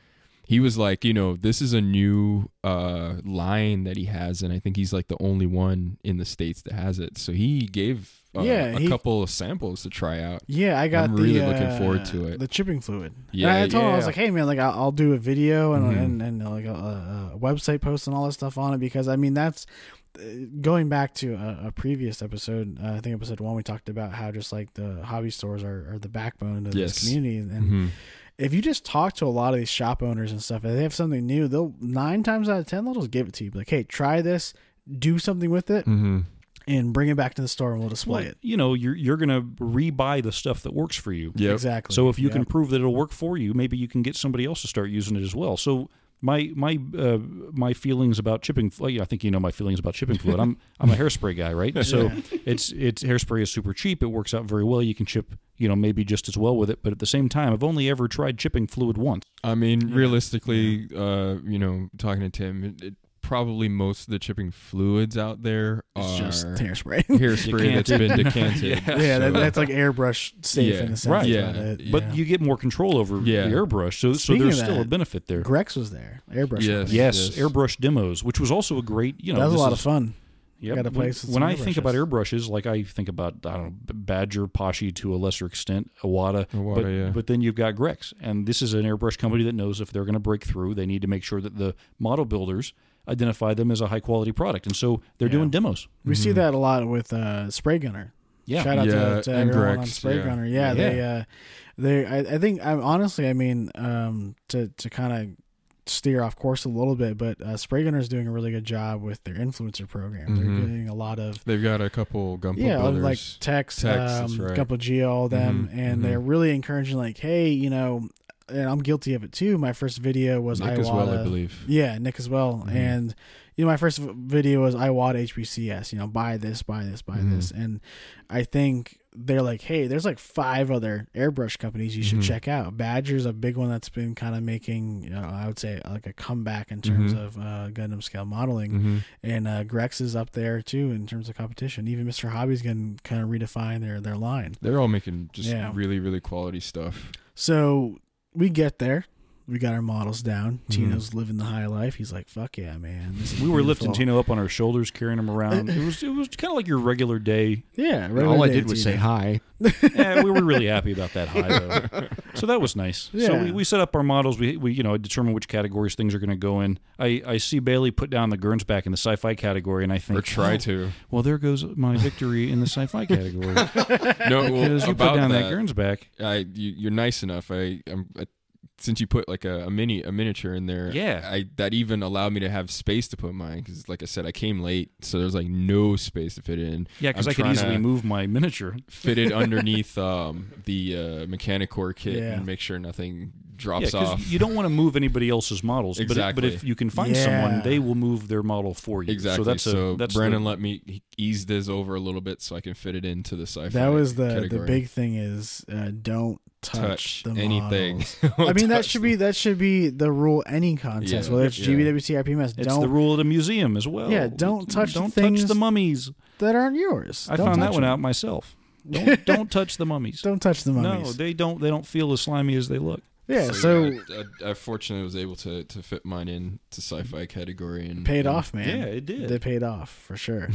he was like, you know, this is a new uh, line that he has, and I think he's like the only one in the States that has it. So he gave uh, Yeah, a he- couple of samples to try out. Yeah, I got I'm the, really uh, looking forward to it. The chipping fluid. Yeah, and I told him, I was yeah. like, hey man, like I'll, I'll do a video and Mhm. and, and like a, a website post and all that stuff on it, because I mean that's uh, going back to a, a previous episode. Uh, I think episode one we talked about how just like the hobby stores are, are the backbone of Yes. this community, and Mhm. if you just talk to a lot of these shop owners and stuff, if they have something new, they'll nine times out of ten they'll just give it to you. Be like, hey, try this, do something with it, Mhm. and bring it back to the store and we'll display Well, it. you know, you're you're gonna rebuy the stuff that works for you. Yep. Exactly. So if you Yep. can prove that it'll work for you, maybe you can get somebody else to start using it as well. So my my uh, my feelings about chipping, well, yeah, I think you know my feelings about chipping fluid. I'm I'm a hairspray guy, right? So Yeah. it's it's hairspray is super cheap. It works out very well. You can chip, you know, maybe just as well with it. But at the same time, I've only ever tried chipping fluid once. I mean, realistically, uh, you know, talking to Tim, it, it, probably most of the chipping fluids out there It's are just hairspray. hairspray that's been decanted. Yeah. Yeah, that, So- that's like airbrush safe Yeah, in the sense. right. About Yeah, it. But yeah. you get more control over Yeah. the airbrush, so so Speaking there's of still a that, benefit there. Grex was there. Airbrush. Yes. was. Yes, Yes. airbrush demos, which was also a great, you know, that was a this lot is- of fun. Yep. Got a When- place with When some I think about airbrushes. airbrushes, like I think about I don't know Badger, Pashi to a lesser extent, Iwata, Iwata, but yeah. but then you've got Grex, and this is an airbrush company that knows if they're going to break through, they need to make sure that the model builders identify them as a high quality product, and so they're Yeah. doing demos. We see that a lot with uh, Spray Gunner. Yeah, Shout out Yeah, to, to and everyone on Grex, Spray yeah. Gunner. Yeah, Yeah. they uh, they I, I think I'm honestly I mean um, to to kind of steer off course a little bit, but uh, Spray Gunner is doing a really good job with their influencer program. Mhm. They're getting a lot of They've got a couple Gumpo yeah, brothers. like Tex, Tex, that's um, right. Gumpo Geo, all them, Mhm, and mhm. they're really encouraging. Like, hey, you know, and I'm guilty of it too. My first video was Nick Iwata. as well, I believe. Yeah, Nick as well. Mhm. And you know, my first v- video was Iwata H B C S. You know, buy this, buy this, buy Mhm. this, and I think they're like, hey, there's like five other airbrush companies you should Mhm. check out. Badger's a big one that's been kind of making, you know, I would say, like a comeback in terms Mhm. of uh, Gundam scale modeling. Mhm. And uh, Grex is up there too in terms of competition. Even Mister Hobby's going to kind of redefine their their line. They're all making just Yeah. really, really quality stuff. So we get there. We got our models down. Mhm. Tino's living the high life. He's like, "Fuck yeah, man!" This is we were lifting beautiful." Tino up on our shoulders, carrying him around. It was it was kind of like your regular day. Yeah, And right all I away, did was Tino. say hi. Yeah, we were really happy about that high though. So that was nice. So Yeah. we, we set up our models. We we you know determine which categories things are going to go in. I, I see Bailey put down the Gerns back in the sci-fi category, and I think Or try oh, to. Well, there goes my victory in the sci-fi category No, well, because you put about down that, that, Gerns back. I, you, you're nice enough. I, I'm, I, since you put like a, a mini, a miniature in there, Yeah. I that even allowed me to have space to put mine because, like I said, I came late, so there's like no space to fit it in. Yeah, because I'm I could trying easily to move my miniature. fit it underneath um, the uh, Mechanicore kit Yeah. and make sure nothing Yeah, drops because off. you don't want to move anybody else's models. But, but Exactly. if you can find Yeah. someone, they will move their model for you. Exactly. So that's so a, that's Brandon the, let me ease this over a little bit so I can fit it into the sci-fi. That was the the category. big thing is uh, don't touch, touch the anything. models. I mean, that Touch should be that should be the rule any contest, Yeah. whether it's Yeah. G B W C or P M S. it's Don't the rule at a museum as well. Yeah, don't touch don't things touch the mummies. that aren't yours. I Don't found that touch one them. out myself. Don't don't touch the mummies. Don't touch the No, mummies. they don't. They don't feel as slimy as they look. yeah, so yeah, I, I, I fortunately was able to, to fit mine in to sci-fi category and paid and off, man. Yeah, it did. They paid off for sure.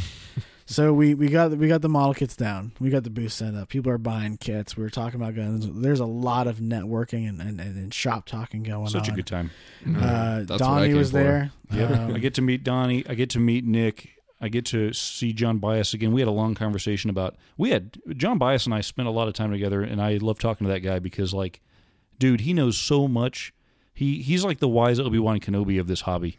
So we, we got we got the model kits down. We got the booth set up. People are buying kits. We were talking about guns. There's a lot of networking and, and, and shop talking going Such on. a good time. Mhm. Uh, That's what I Donnie came was for. there. Yep. Um, I get to meet Donnie. I get to meet Nick. I get to see John Bias again. We had a long conversation about. We had John Bias and I spent a lot of time together, and I love talking to that guy because, like, dude, he knows so much. He he's like the wise Obi-Wan Kenobi of this hobby.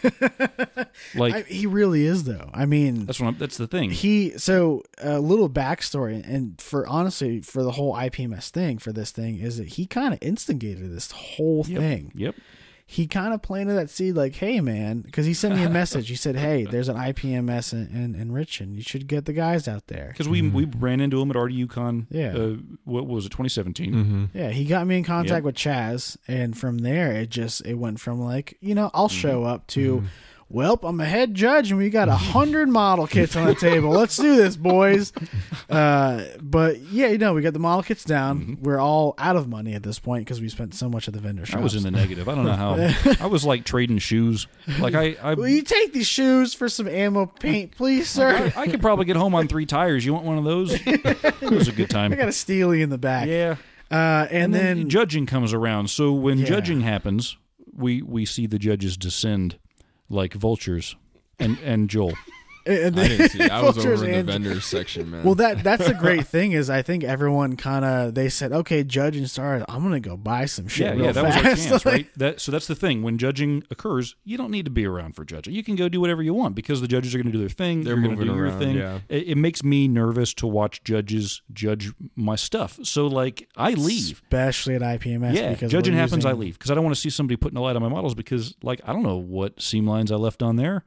Like I, he really is, though. I mean, that's what I'm, that's the thing. he so a little backstory, and for honestly, for the whole I P M S thing, for this thing, is that he kind of instigated this whole Yep. thing. Yep. He kind of planted that seed, like, hey, man, because he sent me a message. He said, hey, there's an I P M S in, in, in Richmond. You should get the guys out there. Because we we ran into him at R D U Con. Yeah. Uh, what was it? twenty seventeen. Mhm. Yeah, he got me in contact Yep. with Chaz, and from there, it just it went from like, you know, I'll show up to, well, I'm a head judge and we got a hundred model kits on the table. Let's do this, boys. Uh, but yeah, you know, we got the model kits down. Mm-hmm. We're all out of money at this point because we spent so much at the vendor shops. I was in the negative. I don't know how. I was like trading shoes. Like I, I Will you take these shoes for some ammo paint, please, sir? I, I could probably get home on three tires. You want one of those? It was a good time. I got a Steely in the back. Yeah. Uh, and, and then, then judging comes around. So when Yeah. judging happens, we we see the judges descend like vultures, and and Joel. and I didn't see. I was vultures over in the and- vendors section, man. Well, that that's the great thing is I think everyone kind of they said, okay, judging started. I'm gonna go buy some shit. Yeah, real yeah, that was our fast. chance, Like, right? That so that's the thing. When judging occurs, you don't need to be around for judging. You can go do whatever you want because the judges are going to do their thing. They're You're going to moving do around, your thing. yeah. It, it makes me nervous to watch judges judge my stuff. So like, I leave. especially at I P M S. Yeah, because judging we're happens, I using- leave because I don't want to see somebody putting a light on my models because like I don't know what seam lines I left on there.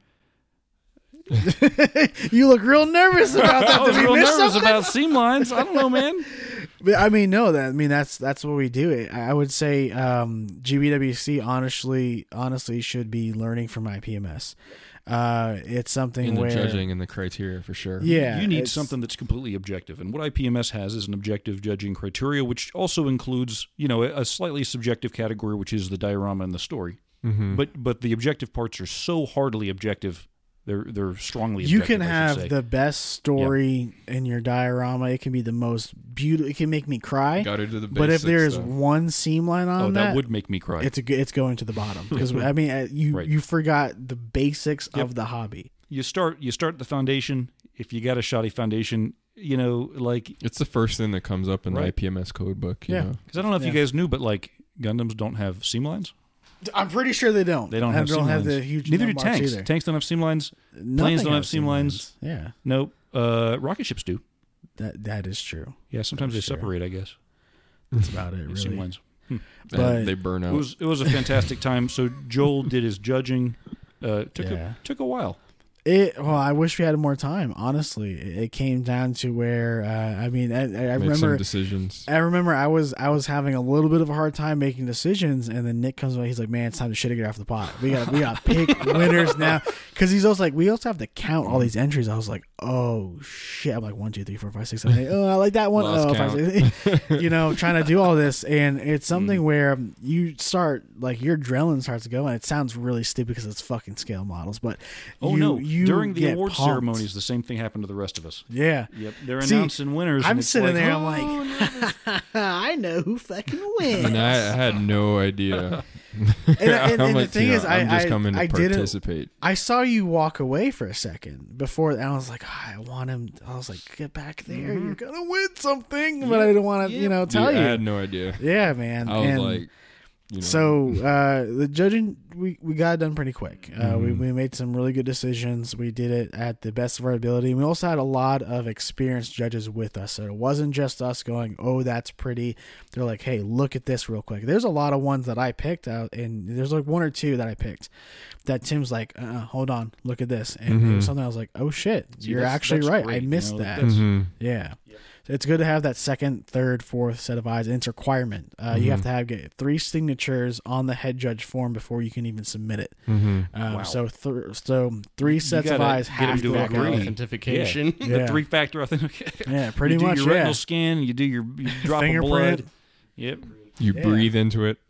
You look real nervous about that. I was Did we real miss nervous something? about seam lines. I don't know, man. But, I mean, no, that I mean that's that's what we do. I I would say um, G B W C honestly, honestly should be learning from I P M S. Uh, it's something in the where judging and the criteria for sure. yeah, You need it's- something that's completely objective. And what I P M S has is an objective judging criteria, which also includes, you know, a slightly subjective category, which is the diorama and the story. Mm-hmm. But but the objective parts are so hardly objective. They're they're strongly You objective, can I should have say. the best story in your diorama. It can be the most beautiful. It can make me cry. Got to do the basics. But if there is though. one seam line on Oh, that, that, would make me cry. it's a, g- it's going to the bottom because I mean uh, you Right. you forgot the basics Yep. of the hobby. You start you start the foundation. If you got a shoddy foundation, you know, like It's the first thing that comes up in Right. the I P M S code book. You Yeah. know? because I don't know if you Yeah. guys knew, but like Gundams don't have seam lines. I'm pretty sure they don't. They don't And have don't seam have lines. the huge Neither do no marks tanks. either. Tanks don't have seam lines. Nothing don't have has seam lines. Yeah, Nope. Uh, rocket ships do. that that is true. Yeah, sometimes they That's true. separate. I guess. That's about it, Seam really. lines. They- But- they burn It out. was it was a fantastic time. So Joel did his judging. Uh, took Yeah. a, took a while. It. Well, I wish we had more time. Honestly, it it came down to where uh, I mean, I, I Made some remember. decisions. I remember I was I was having a little bit of a hard time making decisions, and then Nick comes by. He's like, "Man, it's time to shit to get off the pot. We got we got to pick winners now." Because he's also like, "We also have to count all these entries." I was like, "Oh shit!" I'm like, one, two, three, four, five, six, seven, eight. Oh, I like that one. Lost Oh, five, six, eight. You know, trying to do all this, and it's something where you start like your adrenaline starts to go, and it sounds really stupid because it's fucking scale models, but Oh you, no! you During the get award pumped. ceremonies, the same thing happened to the rest of us. Yeah. Yep, they're See, announcing winners. and I'm it's sitting like, there. oh, I'm like, I know who fucking wins. And I, I had no idea. And, and, and I'm the like, thing you know, is, I, I'm just I, coming to I didn't. participate. I saw you walk away for a second before, and I was like, oh, I want him. I was like, get back there. You're gonna win something, but I didn't want to, you know, tell Dude, you. I had no idea. yeah, man. I was and like, you know, so uh, the judging, we, we got it done pretty quick. Uh, we Mhm. we made some really good decisions. We did it at the best of our ability. We also had a lot of experienced judges with us, so it wasn't just us going, "Oh, that's pretty." They're like, "Hey, look at this real quick." There's a lot of ones that I picked out, and there's like one or two that I picked that Tim's like, uh, "Hold on, look at this," and it was Mhm. something I was like, "Oh shit, See, you're that's- actually that's right. great, I you missed know, that." that's- Mhm. Yeah. So it's good to have that second, third, fourth set of eyes. And it's a requirement. Uh, You have Mhm. to have get three signatures on the head judge form before you can even submit it. Mhm. Um, Wow. So th- so three sets of gotta eyes get 'em have to to back agree. out. Authentication. Yeah. The three factor authentication. Yeah, pretty you do much. your Yeah. retinal scan. You do your you drop of Fingerprint. blood. Yep. You Yeah. breathe into it.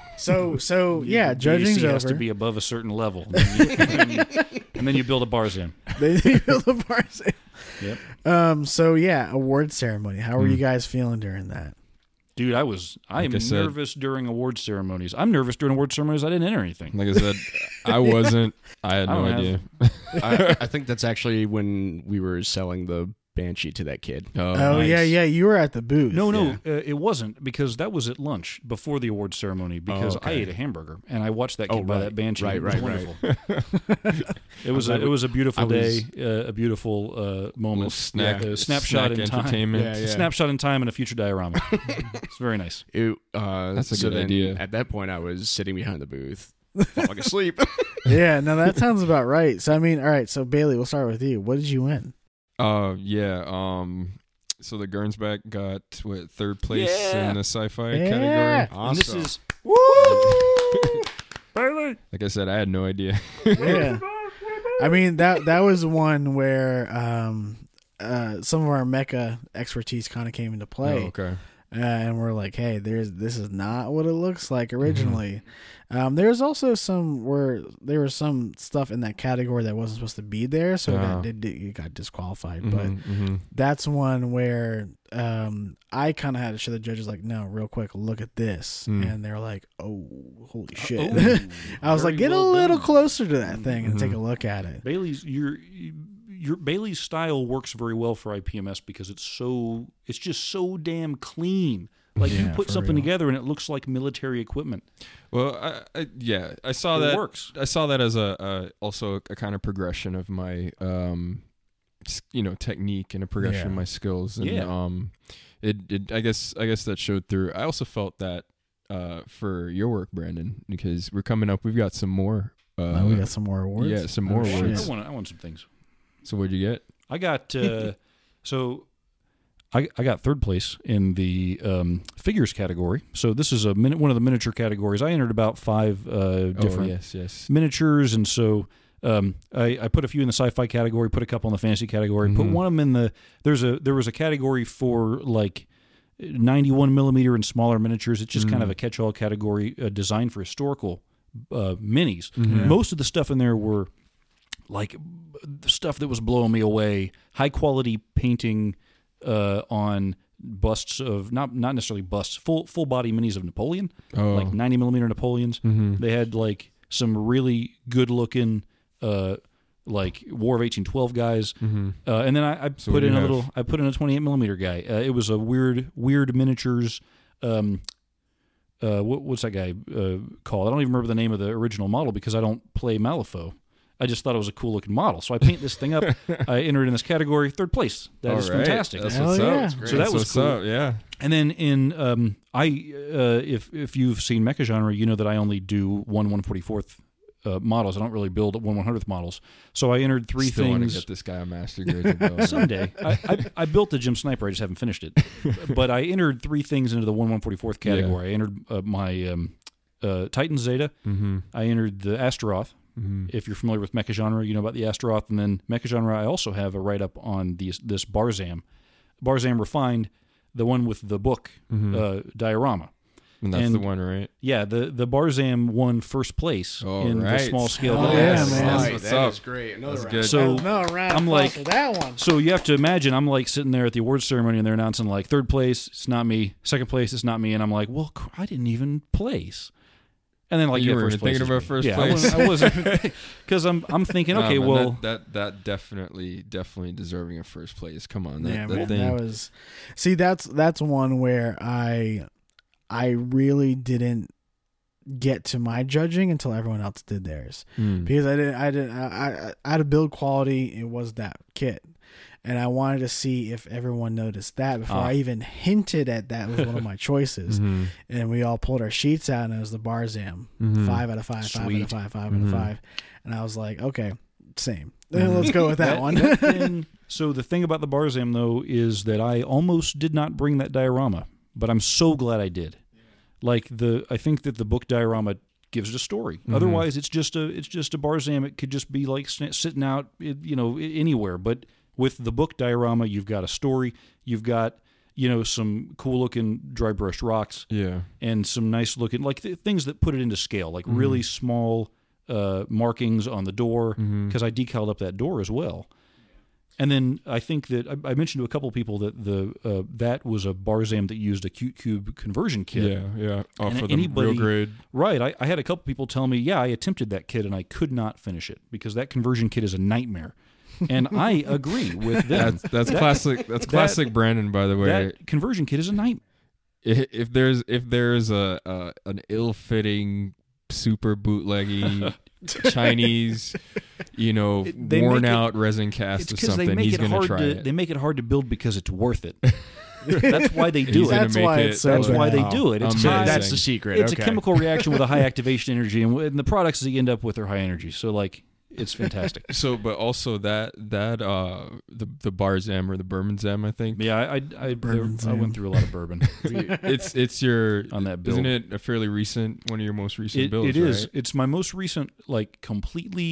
So so yeah, Your judging's B A C has over. to be above a certain level, and then you, and then, and then you build a Barzan. They they build the bars in. Yep. Um. So yeah, award ceremony. How were Hmm. you guys feeling during that? Dude, I was I Like am I said- nervous during award ceremonies. I'm nervous during award ceremonies. I didn't enter anything. Like I said, I wasn't. I had I no don't idea. I, I think that's actually when we were selling the Banshee to that kid. Oh, Oh nice. yeah, yeah. You were at the booth. No, no, uh, it wasn't because that was at lunch before the award ceremony because I okay. ate a hamburger and I watched that kid Oh, buy right. that Banshee. Right, it was right, wonderful. right. It was a, glad it was a beautiful I was- day, uh, a beautiful uh, Little moment, snack, uh, snapshot snack in time. entertainment. Yeah, yeah. Snapshot in time and a future diorama. It's very nice. It, uh, That's a so good then idea. At that point, I was sitting behind the booth, falling asleep. Yeah, no, that sounds about right. So I mean, all right. So Bailey, we'll start with you. What did you win? Uh, yeah. Um, so the Gernsback got what third place Yeah. in the sci-fi Yeah. category. And this Awesome. is Woo! Bailey. Like I said, I had no idea. Yeah. I mean that that was one where um, uh, some of our mecha expertise kind of came into play. Oh, okay. Uh, and we're like, hey, there's this is not what it looks like originally. Mm-hmm. Um, there's also some where there was some stuff in that category that wasn't supposed to be there, so Oh. that it, it got disqualified. Mm-hmm, But mm-hmm. that's one where um, I kind of had to show the judges like, no, real quick, look at this, Mm. and they're like, oh, holy shit! Oh, I was very like, get well a little done. closer to that thing and Mhm. take a look at it. Bailey's your your Bailey's style works very well for I P M S because it's so it's just so damn clean. Like you Yeah, put for something real. together and it looks like military equipment. Well, I, I, yeah, I saw It that. works. I saw that as a, a also a kind of progression of my, um, s- you know, technique and a progression of Yeah. my skills. And Yeah. um, it, it, I guess, I guess that showed through. I also felt that uh, for your work, Brandon, because we're coming up. We've got some more. Uh, Oh, we got some more awards. yeah, some Oh, more shit. awards. I want I want some things. So what'd you get? I got uh, so I I got third place in the um, figures category. So this is a min- one of the miniature categories. I entered about five uh, different Oh, yes, yes. miniatures, and so um, I, I put a few in the sci-fi category, put a couple in the fantasy category, put Mhm. one of them in the. There's a there was a category for like ninety-one millimeter and smaller miniatures. It's just kind Mm. of a catch-all category uh, designed for historical uh, minis. Mhm. Most of the stuff in there were like the stuff that was blowing me away. High quality painting uh, on busts of not not necessarily busts, full full body minis of Napoleon, Oh. like ninety millimeter Napoleons. Mhm. They had like some really good looking uh, like War of eighteen twelve guys, Mhm. uh, and then I, I So put what do in you a have? little. I put in a twenty-eight millimeter guy. Uh, it was a weird weird miniatures. Um, uh, what, what's that guy uh, called? I don't even remember the name of the original model because I don't play Malifaux. I just thought it was a cool looking model, so I paint this thing up. I entered in this category, third place. That is All right. fantastic. That's Hell what's yeah. up. That's great. So that That's was what's cool. up. Yeah. And then in um, I uh, if if you've seen Mecha Genre, you know that I only do one one forty fourth uh, models. I don't really build one one hundredth models. So I entered three Still want to things. get this guy a master grade to build. Someday, I, I, I built the Jim Sniper. I just haven't finished it. But I entered three things into the one one forty fourth category. I entered uh, my um, uh, Titan Zeta. Mm-hmm. I entered the Astaroth. Mm-hmm. If you're familiar with Mecha Genre, you know about the Astaroth. And then Mecha Genre, I also have a write up on these, this Barzam, Barzam Refined, the one with the book Mhm. uh, diorama. And that's and- the one, right? Yeah, the the Barzam won first place All in right. the small scale. Oh, model. yeah, Yes, man. that's Right, what's that up. is great. Another That's round. good. So no round I'm of like- applause for that one. So you have to imagine I'm like sitting there at the awards ceremony and they're announcing like third place, it's not me. Second place, it's not me. And I'm like, well, cr- I didn't even place. And then like You yeah, weren't first place thinking is about me. first yeah, place? I wasn't because I'm I'm thinking Nah, okay, man, well, that, that that definitely definitely deserving of first place. Come on, that, yeah, that man, thing. that was. See, that's that's one where I, I really didn't get to my judging until everyone else did theirs Hmm. because I didn't. I didn't. I, I, I had a build quality. It was that kit, and I wanted to see if everyone noticed that before Ah. I even hinted at that was one of my choices. Mhm. And we all pulled our sheets out, and it was the Barzam. Mhm. Five out of five, five out Sweet. of five, five out Mhm. of five. And I was like, okay, same. Let's go with that, one. that thing- so the thing about the Barzam though is that I almost did not bring that diorama, but I'm so glad I did. Like the, I think that the book diorama gives it a story. Mhm. Otherwise, it's just a it's just a Barzam. It could just be like sn- sitting out, it- you know, i- anywhere. But with the book diorama, you've got a story. You've got you know some cool looking dry brushed rocks Yeah. and some nice looking like th- things that put it into scale, like Mhm. really small uh, markings on the door Mhm. because I decaled up that door as well. And then I think that I, I mentioned to a couple people that the uh, that was a Barzam that used a Qt Cube conversion kit. Yeah, yeah. Oh, And for the anybody- real grade. Right. I, I had a couple people tell me, yeah, I attempted that kit and I could not finish it because that conversion kit is a nightmare. And I agree with them. That's that's That- classic. That's classic Brandon, by the way. that conversion kit is a nightmare. I- if there's if there's a, a an ill-fitting, super bootleggy Chinese, you know, It- they make worn it- out resin cast It's or because something, they make he's it gonna hard try to it. they make it hard to build because it's worth it. That's why they do He's it. gonna That's make why it- it's so That's why they bad. do it. It's Amazing. high, That's the secret. it's okay. a chemical reaction with a high activation energy, and, and the products that you end up with are high energy. So like, it's fantastic. So, but also that that uh the the Barzam or the Bourbonzam, I think. Yeah, I I, I, Bourbon I went Zam. through a lot of bourbon It's it's your on that build. isn't it a fairly recent one of your most recent It, builds? it is. Right? It's my most recent, like completely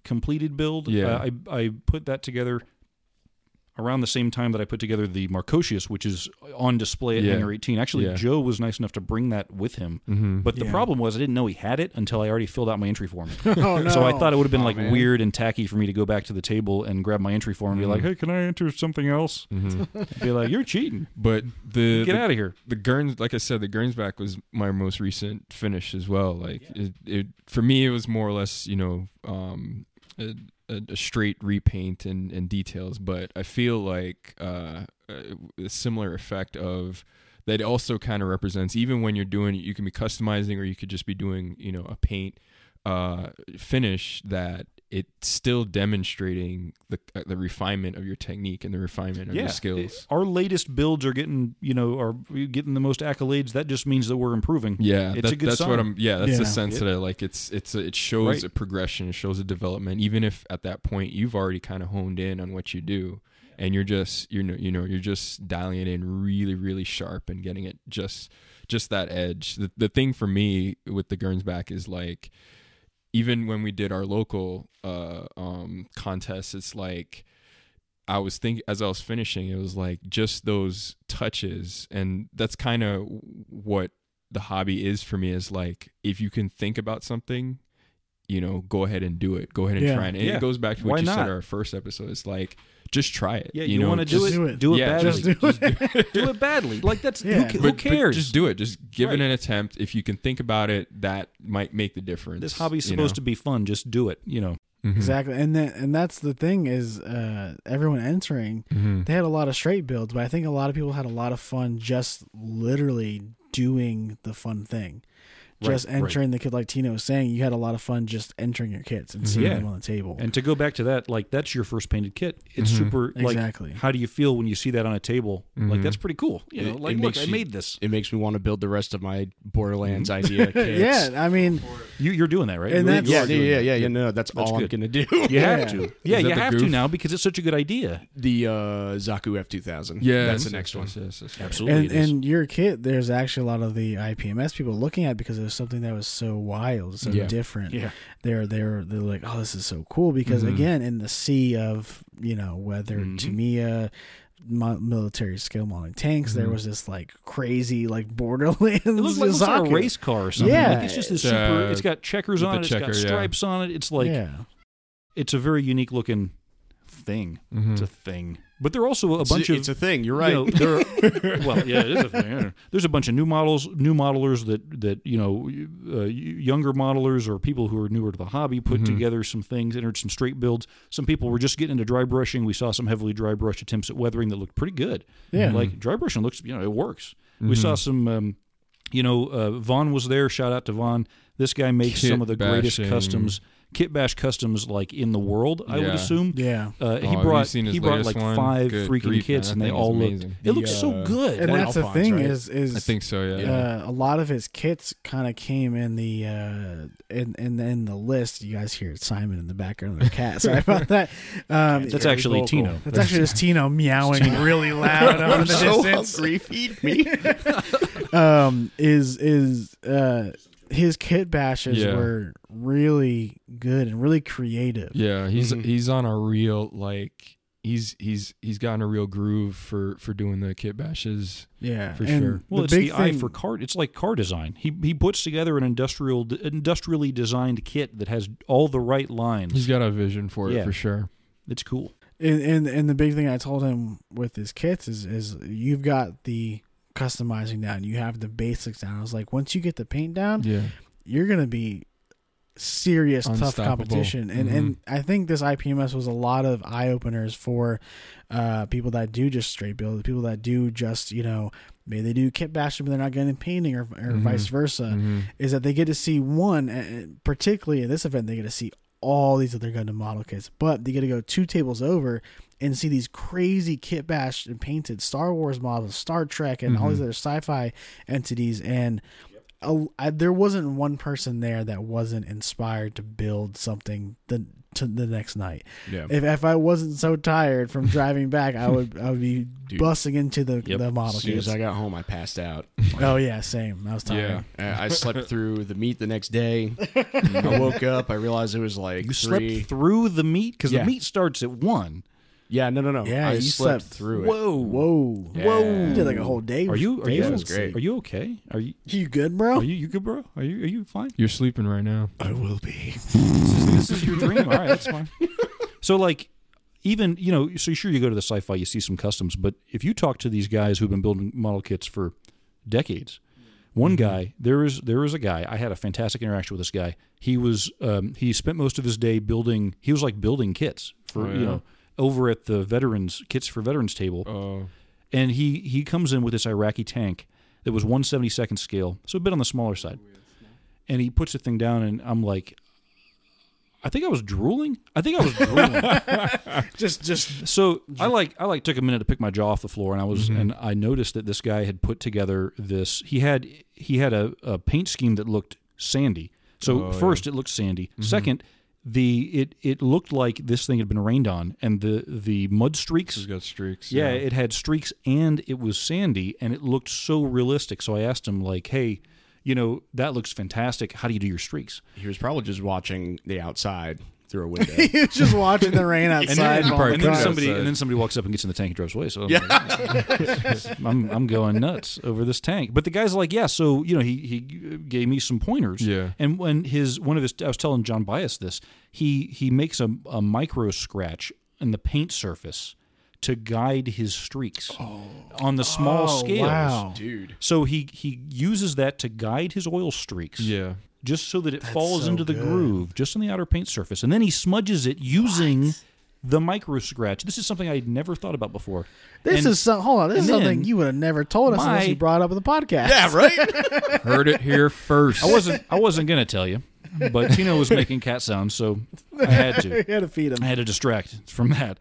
completed build. Yeah. Uh, I I put that together around the same time that I put together the Marcosius, which is on display at Yeah. Hangar eighteen. Actually, Yeah. Joe was nice enough to bring that with him. Mm-hmm. But the Yeah. problem was I didn't know he had it until I already filled out my entry form. Oh no! So I thought it would have been Aw, like man. weird and tacky for me to go back to the table and grab my entry form and be like, "Hey, can I enter something else?" Mm-hmm. I'd be like, "You're cheating. But the Get the, out of here." the Gurns, like I said, the Gurnsback was my most recent finish as well. Like it, it, for me, it was more or less, you know, um, a, a, a straight repaint and, and details. But I feel like uh, a similar effect of that also kind of represents, even when you're doing, you can be customizing or you could just be doing, you know, a paint uh, finish that it's still demonstrating the uh, the refinement of your technique and the refinement of your skills. Our latest builds are getting, you know, are getting the most accolades. That just means that we're improving. Yeah, It's that- a good that's sign. what I'm. Yeah, that's Yeah. the sense that I like. It's it's a, it shows Right. a progression, it shows a development. Even if at that point you've already kind of honed in on what you do, and you're just you know you know you're just dialing it in really really sharp and getting it just just that edge. The the thing for me with the Gurnsback is like, even when we did our local uh, um, contest, it's like I was thinking as I was finishing, it was like just those touches, and that's kind of what the hobby is for me. Is like if you can think about something, you know, go ahead and do it. Go ahead and Yeah. try it. And Yeah. it goes back to what Why you said not? in our first episode. It's like just try it. Yeah, you, you, know, want to do just- it, do it. do it Yeah, badly. Just do it. do it badly. Like that's Yeah. who, who But- but cares? just do it. Just give Right. it an attempt. If you can think about it, that might make the difference. this hobby's you supposed know? to be fun. Just do it. You know. Mhm. Exactly, and then and that's the thing is, uh, everyone entering, Mhm. they had a lot of straight builds, but I think a lot of people had a lot of fun just literally doing the fun thing. Just Right, right. entering the kit, like Tina was saying, you had a lot of fun just entering your kits and seeing Yeah. them on the table. And to go back to that, like that's your first painted kit. It's Mhm. super. Like, Exactly. how do you feel when you see that on a table? Like Mhm. that's pretty cool. You know, It- like it look, makes I you- made this. It makes me want to build the rest of my Borderlands Mm-hmm. idea kits. yeah, I mean, You, you're doing that, right? And You- that's- you yeah, are yeah, doing yeah, that. yeah, yeah. No, that's, That's all good. I'm gonna do. You Yeah. have to. Yeah, that you the have to goof? now because it's such a good idea. The uh, Zaku F two thousand. Yeah, that's the yes, next yes, one. yes, yes, yes. Absolutely. and it is. and your kit, there's actually a lot of the I P M S people looking at it because it was something that was so wild, so Yeah. different. yeah. They're they're they're like, oh, this is so cool because Mhm. again, in the sea of you know whether Mhm. Tamiya, mo- military scale modeling tanks, there Mhm. was this like crazy like Borderlands. It looks like, looks like a Zaku. race car or something. Yeah. Like it's just this It's, super. uh, It's got checkers with on the it. checker, it's yeah. got stripes on it. It's like yeah, it's a very unique looking thing. Mhm. It's a thing. But there are also a It's bunch a, of. it's a thing. You're you right. know, there are, well, yeah, it is a thing. yeah. There's a bunch of new models, new modelers that that you know, uh, younger modelers or people who are newer to the hobby put Mhm. together some things, entered some straight builds. Some people were just getting into dry brushing. We saw some heavily dry brushed attempts at weathering that looked pretty good. yeah. Like dry brushing looks, you know, it works. We saw Mhm. some, um, you know, uh, Vaughn was there. Shout out to Vaughn. This guy makes Kit some of the greatest bashing. customs, kit bash customs, like in the world. I would Yeah. assume. yeah. Uh, he Oh, have you brought seen his he brought latest like one? five Good freaking grief, kits, man, and that they thing is all looked. amazing. It The, looks so uh, good. And Or that's the Alphonse, thing right? is is I think so. Yeah. Uh, a lot of his kits kind of came in the uh, in, in in the list. You guys hear Simon in the background of the cat. Sorry about that. Um, That's very actually vocal. Tino. That's actually just Tino meowing really loud up in I'm the so distance. hungry. Feed me. Um, is is uh, his kit bashes Yeah. were really good and really creative. Yeah, he's Mhm. he's on a real like he's he's he's gotten a real groove for for doing the kit bashes. Yeah, For and sure. Well, the it's big the eye thing- for car. It's like car design. He he puts together an industrial, industrially designed kit that has all the right lines. He's got a vision for it Yeah. for sure. It's cool. And, and and the big thing I told him with his kits is is you've got the customizing down, you have the basics down. I was like, once you get the paint down, Yeah. you're gonna be serious tough Unstoppable. competition. And Mhm. and I think this I P M S was a lot of eye openers for uh, people that do just straight build, people that do just you know maybe they do kit bashing but they're not getting painting or or Mhm. vice versa. Mhm. Is that they get to see one, and particularly in this event, they get to see all these other Gundam model kits, but they get to go two tables over and see these crazy kit bashed and painted Star Wars models, Star Trek, and all these Mhm. other sci-fi entities. And a, I, there wasn't one person there that wasn't inspired to build something the, to the next night. Yeah. If if I wasn't so tired from driving back, I would I would be Dude. busting into the Yep. the model As soon kits. as I got home, I passed out. Oh yeah, same. I was tired. Yeah. I I slept through the meet the next day. I woke up. I realized it was like You three. slept through the meet because Yeah. the meet starts at one. Yeah, no, no, no. Yeah, I you slept, slept- through it. Whoa, Whoa, Yeah. whoa! You did like a whole day. Are you? Are day you? full was great. sleep. Are you okay? Are you? You good, bro? Are you? You good, bro? Are you? Are you fine? You're sleeping right now. I will be. This is, this is your dream. All right, that's fine. So, like, even you know, so sure you go to the sci-fi, you see some customs, but if you talk to these guys who've been building model kits for decades, one Mm-hmm. guy there is there is a guy. I had a fantastic interaction with this guy. He was um, he spent most of his day building. He was like building kits for Oh, you yeah? know over at the veterans kits for veterans table. Oh, And he, he comes in with this Iraqi tank that was one seventy-second scale, so a bit on the smaller side. And he puts the thing down, and I'm like, I think I was drooling. I think I was drooling. Just, just So I like I like took a minute to pick my jaw off the floor, and I was Mhm. and I noticed that this guy had put together this. He had he had a, a paint scheme that looked sandy. So Oh, first it looked sandy. Second, the it it looked like this thing had been rained on, and the the mud streaks. it's got streaks. Yeah, it had streaks and it was sandy and it looked so realistic. So I asked him, like, hey, you know, that looks fantastic. How do you do your streaks? He was probably just watching the outside through a window. he was just watching the rain And outside. then, while and he then cried. somebody outside. and then somebody walks up and gets in the tank and drives away. So I'm, like, I'm I'm going nuts over this tank. But the guy's like, yeah. So you know, he he gave me some pointers. Yeah. And when his one of his, I was telling John Bias this. He he makes a a micro scratch in the paint surface to guide his streaks on the small Oh, scales. wow. Dude. So he he uses that to guide his oil streaks. Yeah. Just so that it falls so into the good. groove, just on the outer paint surface, and then he smudges it using the micro scratch. This is something I had never thought about before. This And is some, hold on. This is and something then you would have never told us my- unless you brought up in the podcast. Yeah, right? Heard it here first. I wasn't I wasn't gonna tell you, but Tino was making cat sounds, so I had to. you had to feed him. I had to distract from that.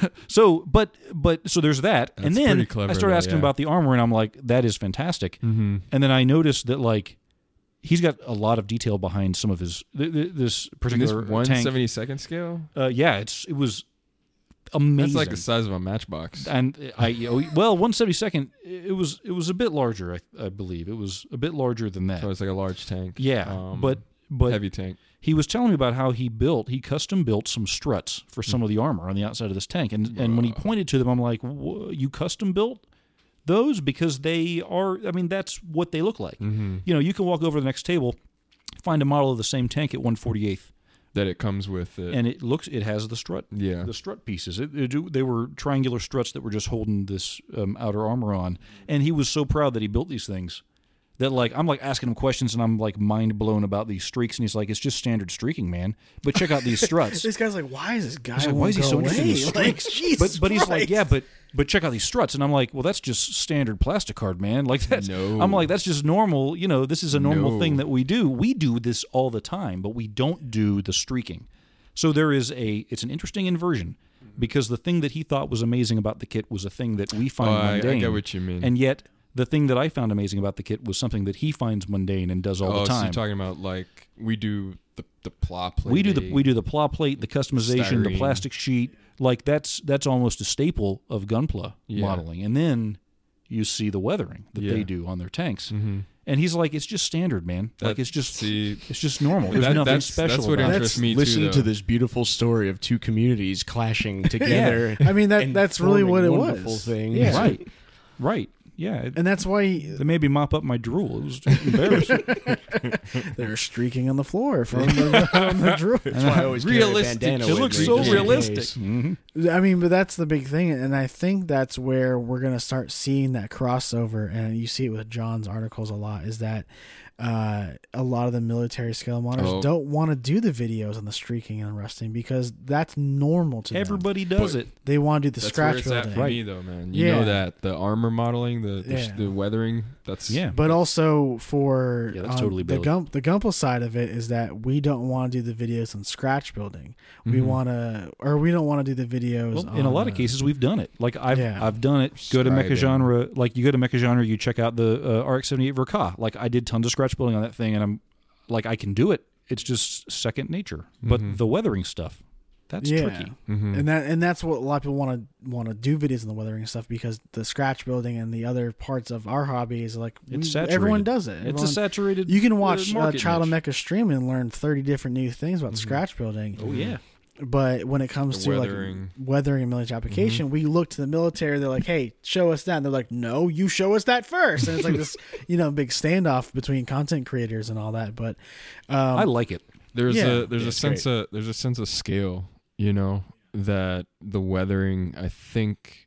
so, but but so there's that, and That's then pretty clever, I started though, asking yeah. about the armor, and I'm like, that is fantastic. Mm-hmm. And then I noticed that like he's got a lot of detail behind some of his th- th- this In this particular one tank. seventy second scale, Uh, yeah, it's it was amazing. that's like the size of a matchbox. and I oh, well, one seventy-second. It was it was a bit larger, I, I believe. It was a bit larger than that. So it's like a large tank. yeah, um, but but heavy tank. he was telling me about how he built, he custom built some struts for some of the armor on the outside of this tank, and and when he pointed to them, I'm like, "Wha- you custom built those because they are. I mean, that's what they look like. Mm-hmm. You know, you can walk over to the next table, find a model of the same tank at one forty-eighth, That it comes with it. and it looks, it has the strut. yeah. The strut pieces. It, it, do- they were triangular struts that were just holding this um, outer armor on. And he was so proud that he built these things that, like, I'm like asking him questions and I'm like mind blown about these streaks. And he's like, it's just standard streaking, man. But check out these struts. This guy's like, why is this guy? He's like, won't why is he go so interested in away? the Like, streaks? Jesus but but he's like, Christ. yeah, but but check out these struts. And I'm like, well, that's just standard plastic card, man. Like that's. No. I'm like, that's just normal. You know, this is a normal No. thing that we do. We do this all the time, but we don't do the streaking. So there is a. It's an interesting inversion because the thing that he thought was amazing about the kit was a thing that we Oh, find I, I mundane. get what you mean. And yet, the thing that I found amazing about the kit was something that he finds mundane and does all oh, the so time. you're talking about like we do the the plot plate. we do the we do the plaw plate, the customization, the Styrene. plastic sheet. Like that's that's almost a staple of Gunpla Yeah. modeling. And then you see the weathering that Yeah. they do on their tanks. Mm-hmm. And he's like, it's just standard, man. Like That- it's just see- it's just normal. There's That- nothing that's- special that's what about it. interests me Listen too. to though. this beautiful story of two communities clashing together. I mean, that and that's really forming what it wonderful was. Thing. Yeah. Right. Right. Yeah. It, And that's why he- they made me mop up my drool. It was embarrassing. they're streaking on the floor from the, from the drool. That's why I always carry a Realistic. bandana It with looks me, so just in realistic. case. Mhm. I mean, but that's the big thing, and I think that's where we're gonna start seeing that crossover, and you see it with John's articles a lot. Is that uh, a lot of the military scale modders Oh. don't want to do the videos on the streaking and rusting because that's normal to them. Everybody does But- it. They want to do the That's where scratch it's at building, for Right. me, though, man. You Yeah. know that the armor modeling, the the, Yeah. the weathering. That's Yeah. but also for Yeah, that's um, totally the Bailey. gump the Gumpel side of it is that we don't want to do the videos on scratch building. We Mhm. want to, or we don't want to do the videos. Well, in a on, lot of uh, cases, we've done it. Like I've Yeah. I've done it. Go to Scribing. Mecha Genre. Like you go to Mecha Genre, you check out the uh, R X seventy-eight Verka. Like I did tons of scratch building on that thing, and I'm like I can do it. It's just second nature. But Mhm. the weathering stuff, That's Yeah. tricky. Mm-hmm. And that and that's what a lot of people want to want to do videos on the weathering and stuff, because the scratch building and the other parts of our hobby is like we, It's saturated. everyone does it. It's Everyone- a saturated. you can uh, watch uh, market Child of niche. Mecha stream and learn thirty different new things about Mhm. scratch building. Oh yeah. But when it comes The to weathering. like weathering and military application, we look to the military. They're like, "Hey, show us that." And they're like, "No, you show us that first." And it's like this, you know, big standoff between content creators and all that. But um, I like it. There's Yeah. a there's Yeah, a it's sense of there's a sense of scale, you know, that the weathering, I think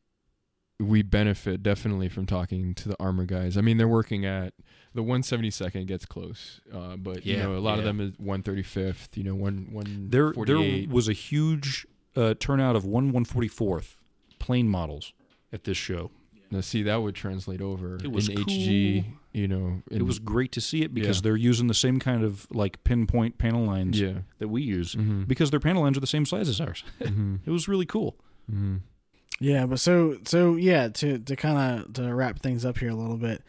we benefit definitely from talking to the armor guys. I mean, they're working at the one seventy-second gets close, uh, but you Yeah, know, a lot of yeah. them is one thirty-fifth. You know, one one There, there forty-eight. was a huge uh, turnout of one one forty fourth plane models at this show. Now, see, that would translate over It was in H G. cool. You know, It in- was great to see it because Yeah. they're using the same kind of like pinpoint panel lines yeah. that we use Mm-hmm. because their panel lines are the same size as ours. mm-hmm. It was really cool. Mm-hmm. yeah, but so so yeah, to to kind of to wrap things up here a little bit,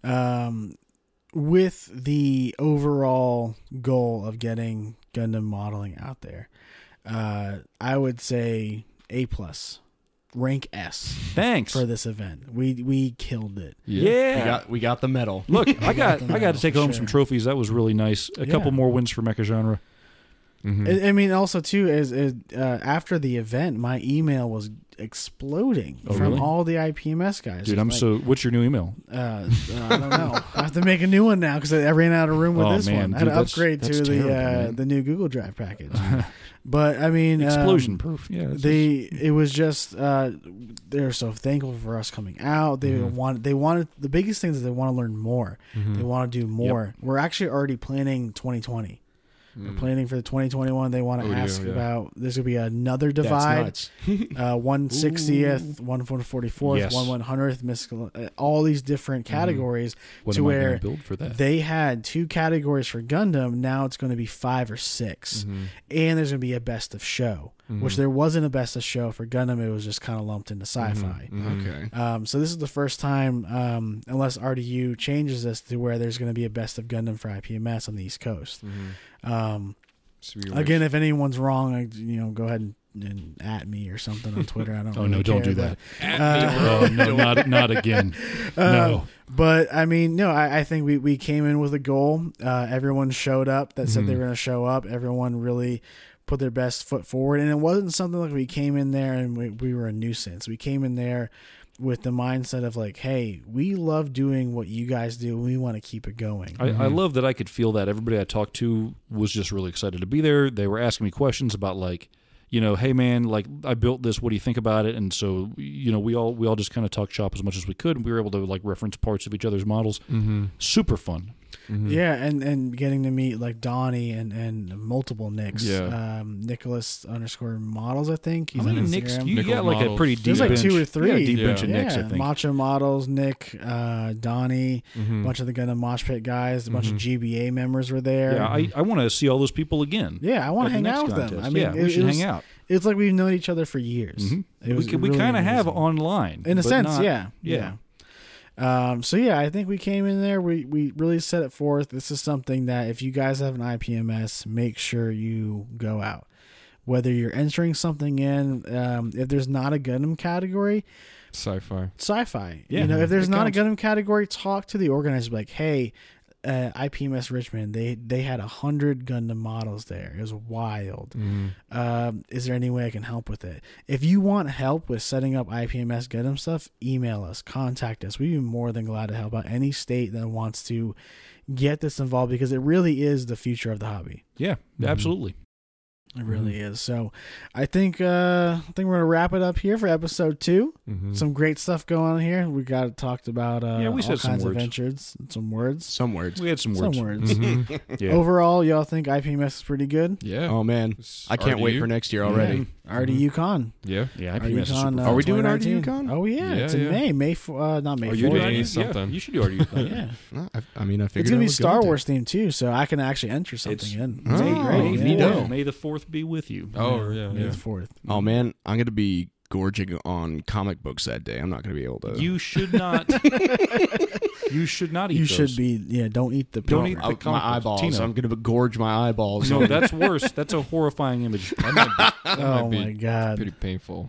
um, with the overall goal of getting Gundam modeling out there, uh, I would say A plus, rank S Thanks. for this event. We we killed it. yeah. We got we got the medal. Look, I got the I got medal to take for home sure. some trophies. That was really nice. A Yeah. couple more wins for Mecha Genre. Mm-hmm. I, I mean, also too is, is uh, after the event, my email was exploding Oh, from really? all the I P M S guys. Dude, I'm Like, so. What's your new email? Uh, uh, I don't know. I have to make a new one now because I ran out of room with Oh, this man, one. I had dude, to that's- upgrade that's to terrible, the uh, man. the new Google Drive package. But I mean, um, Explosion proof. Yeah. it's they it was just uh, they're so thankful for us coming out. They Mhm. want they wanted the biggest thing is they want to learn more. Mm-hmm. They want to do more. We're actually already planning twenty twenty. We're planning for the twenty twenty-one. They want to Oh, yeah, ask yeah. about there's gonna be another That's divide. nuts. Uh, one sixtieth, one forty-fourth, Yes. one one hundredth, mystical, uh, all these different categories. what to am I where going to build for that? They had two categories for Gundam. Now it's going to be five or 6 Mm-hmm. and there's going to be a best of show, which there wasn't a best of show for Gundam. It was just kind of lumped into sci-fi. Mm-hmm. Okay. Um, so this is the first time, um, unless R D U changes this to where there's going to be a best of Gundam for I P M S on the East Coast. Mm-hmm. Um, So we again, if anyone's wrong, I, you know, go ahead and, and at me or something on Twitter. I don't. Oh really no! Don't care, do but- that. Uh, oh no! Not not again. Uh, No. But I mean, no, I, I think we, we came in with a goal. Uh, everyone showed up that said they Mhm. were going to show up. Everyone really put their best foot forward. And it wasn't something like we came in there and we, we were a nuisance. We came in there with the mindset of like, hey, we love doing what you guys do. We want to keep it going. I, I Mhm. love that I could feel that everybody I talked to was just really excited to be there. They were asking me questions about like, you know, hey man, like I built this. What do you think about it? And so, you know, we all we all just kind of talked shop as much as we could, and we were able to like reference parts of each other's models. Mm-hmm. Super fun. Mm-hmm. Yeah, and, and getting to meet like Donnie and, and multiple Nicks. Yeah. Um, Nicholas underscore models, I think. He's How many on Nicks? Instagram. You Nickel got like a models. pretty deep There's like bench. two or three. Yeah, deep Yeah. bench of Nicks, I Yeah, think. Macho Models, Nick, uh, Donnie, Mm-hmm. a bunch of the Gundam Mosh Pit guys, a bunch of Mhm. G B A members were there. Yeah, I, I want to see all those people again. Yeah, I want to at the hang next out with them. contest. I mean, yeah, it, we it should was, hang out. It's like we've known each other for years. Mhm. It We, was could- we really kind of have amazing. online, in a but sense, not- yeah, yeah. yeah. Um, so yeah, I think we came in there. We we really set it forth. This is something that if you guys have an I P M S, make sure you go out. Whether you're entering something in, um, if there's not a Gundam category, Sci-fi. sci-fi. Yeah, you know, if there's it not counts. a Gundam category, talk to the organizer. Like, hey, uh, I P M S Richmond, they they had a hundred Gundam models there. It was wild. Mm-hmm. Um, is there any way I can help with it? If you want help with setting up I P M S Gundam stuff, email us, contact us. We'd be more than glad to help out any state that wants to get this involved because it really is the future of the hobby. Yeah, Mhm. absolutely. It really is. So I think uh, I think we're gonna wrap it up here for episode two. Mm-hmm. Some great stuff going on here. We got talked about uh, Yeah, we all said some kinds of words. ventures, some words. Some words. We had some Some words. words. Mm-hmm. Yeah. Overall, y'all think I P M S is pretty good? Yeah. Oh man, It's I can't wait R D U. for next year already. R D U Con. Yeah. Yeah, I R D P M S U is Con. super uh, fun. Are we doing R D U twenty nineteen. Con? Oh yeah, Yeah, it's in yeah. May. May f- uh, not May. Are you fourth. doing May R D U? something. Yeah, you should do R D U. Yeah. Well, I, I mean, I figured It's gonna I be would Star go Wars themed too, so I can actually enter something It's- in. Oh, May, great. neato. Yeah. May the fourth be with you. Oh, yeah. May yeah. the fourth. Oh man, I'm gonna be gorging on comic books that day. I'm not going to be able to. You should not. You should not eat You those. should be. Yeah, don't eat the. Don't powder. eat the I- comic my books. eyeballs. Tino. I'm going to gorge my eyeballs. No, on- that's worse. That's a horrifying image. That might be, that Oh might be my god! pretty painful.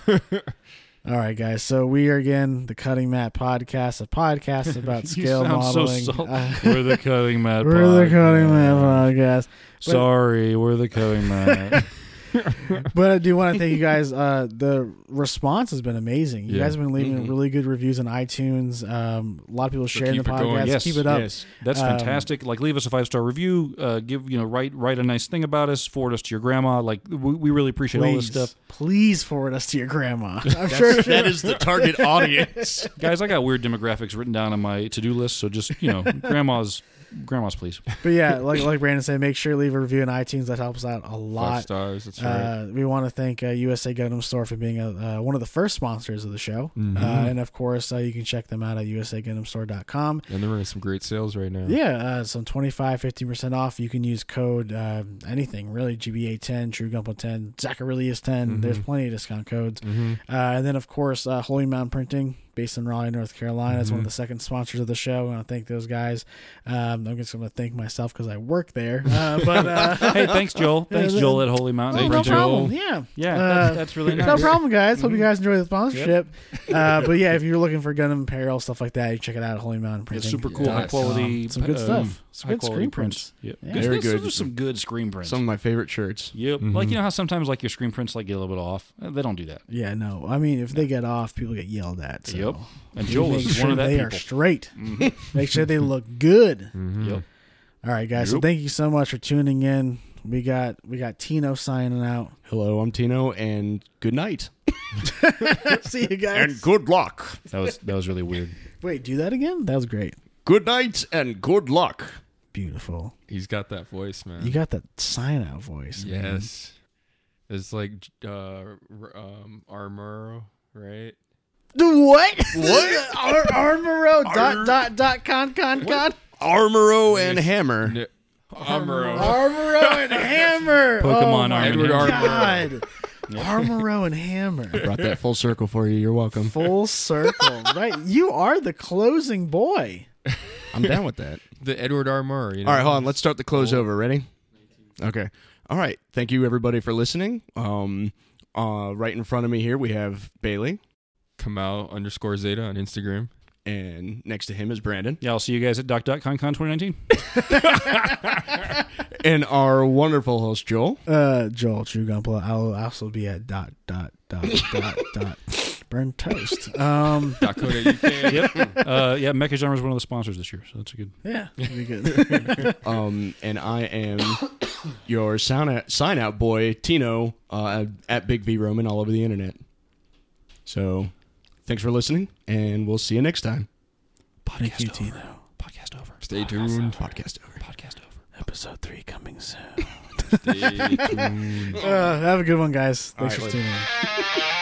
All right, guys. So we are again the Cutting Mat Podcast, a podcast about You scale sound so modeling. salty. Uh, We're the Cutting Mat. we're the Cutting Podcast. Mat Podcast. Sorry, we're the Cutting Mat. But I do want to thank you guys. Uh, the response has been amazing. You Yeah. guys have been leaving Mhm. really good reviews on iTunes. Um, a lot of people sharing keep the it podcast. going. Yes. Keep it up. Yes. That's Um, fantastic. Like, leave us a five star review. Uh, give you know, write write a nice thing about us. Forward us to your grandma. Like, we, we really appreciate all this Please, stuff, please forward us to your grandma. I'm sure That is the target audience. guys. I got weird demographics written down on my to do list. So just you know, grandmas, grandmas, please. But yeah, like like Brandon said, make sure to leave a review on iTunes. That helps out a Five lot. stars. That's right. Uh, we want to thank uh, U S A Gundam Store for being a, uh, one of the first sponsors of the show. Mhm. Uh, and of course, uh, you can check them out at U S A Gundam Store dot com. And they're running some great sales right now. Yeah, uh, some twenty-five, fifty percent off. You can use code uh, anything, really. G B A ten, True Gunpla ten, Zaccharillius ten. Mhm. There's plenty of discount codes. Mm-hmm. Uh, and then, of course, uh, Holy Mountain Printing, based in Raleigh, North Carolina, is one of Mhm. the second sponsors of the show. I want to thank those guys. Um, I'm just going to thank myself because I work there. Uh, but uh, Hey, thanks, Joel. Thanks, Yeah, Joel at Holy Mountain. oh, Thank no you, problem. Joel. Yeah. Yeah, Uh, that's, that's really nice. No problem, guys. Hope you Mhm. guys enjoy the sponsorship. Uh, but yeah, if you're looking for Gundam apparel, stuff like that, you check it out at Holy Mountain It's Printing. super cool, Yeah. high quality, Um, some good um, stuff. Some high good quality screen prints. prints. Yep. Yeah. Good- Very those- good. Those are some good screen prints. Some of my favorite shirts. Yep. Mhm. Like, you know how sometimes like your screen prints like get a little bit off. Uh, They don't do that. Yeah, no. I mean, if they get off, people get yelled at. So Yep. And we Joel make is sure one of that they people. are straight. Mhm. Make sure they look good. Mm-hmm. Yep. All right, guys. So Yep. thank you so much for tuning in. We got we got Tino signing out. Hello, I'm Tino, and good night. See you guys. And good luck. That was that was really weird. Wait, do that again? That was great. Good night and good luck. Beautiful. He's got that voice, man. You got that sign out voice. man. Yes. It's like uh, r- um, Armuro, right? Do what? What? Ar- Armoro dot dot dot con con con. Armoro and Hammer. N- Armuro. Armoro and Hammer. Pokemon oh Arm my and Edward Hammer. God. Armoro and Hammer. Brought that full circle for you. You're welcome. Full circle. Right. You are the closing boy. I'm down with that. The Edward Armuro. You know? All right, hold on. Let's start the close over. Ready? Okay. All right. Thank you, everybody, for listening. Um, uh, right in front of me here, we have Bailey, Kamal underscore Zeta on Instagram. and next to him is Brandon. Yeah, I'll see you guys at Doc Dot Con Con twenty nineteen. And our wonderful host, Joel. Uh, Joel True Gunpla. I'll also be at dot dot dot dot dot burn toast. Um, .co.uk. Yep. Uh, yeah, Mecha Genre is one of the sponsors this year, so that's a good. yeah, that'd be good. Um, and I am your sound out, sign out boy, Tino, uh, at Big V Roman all over the internet. So thanks for listening, and we'll see you next time. Thank you, over. Tino. Podcast over. Stay tuned. Podcast over. Podcast over. Episode three coming soon. Stay tuned. Uh, have a good one, guys. Thanks All for right, tuning in.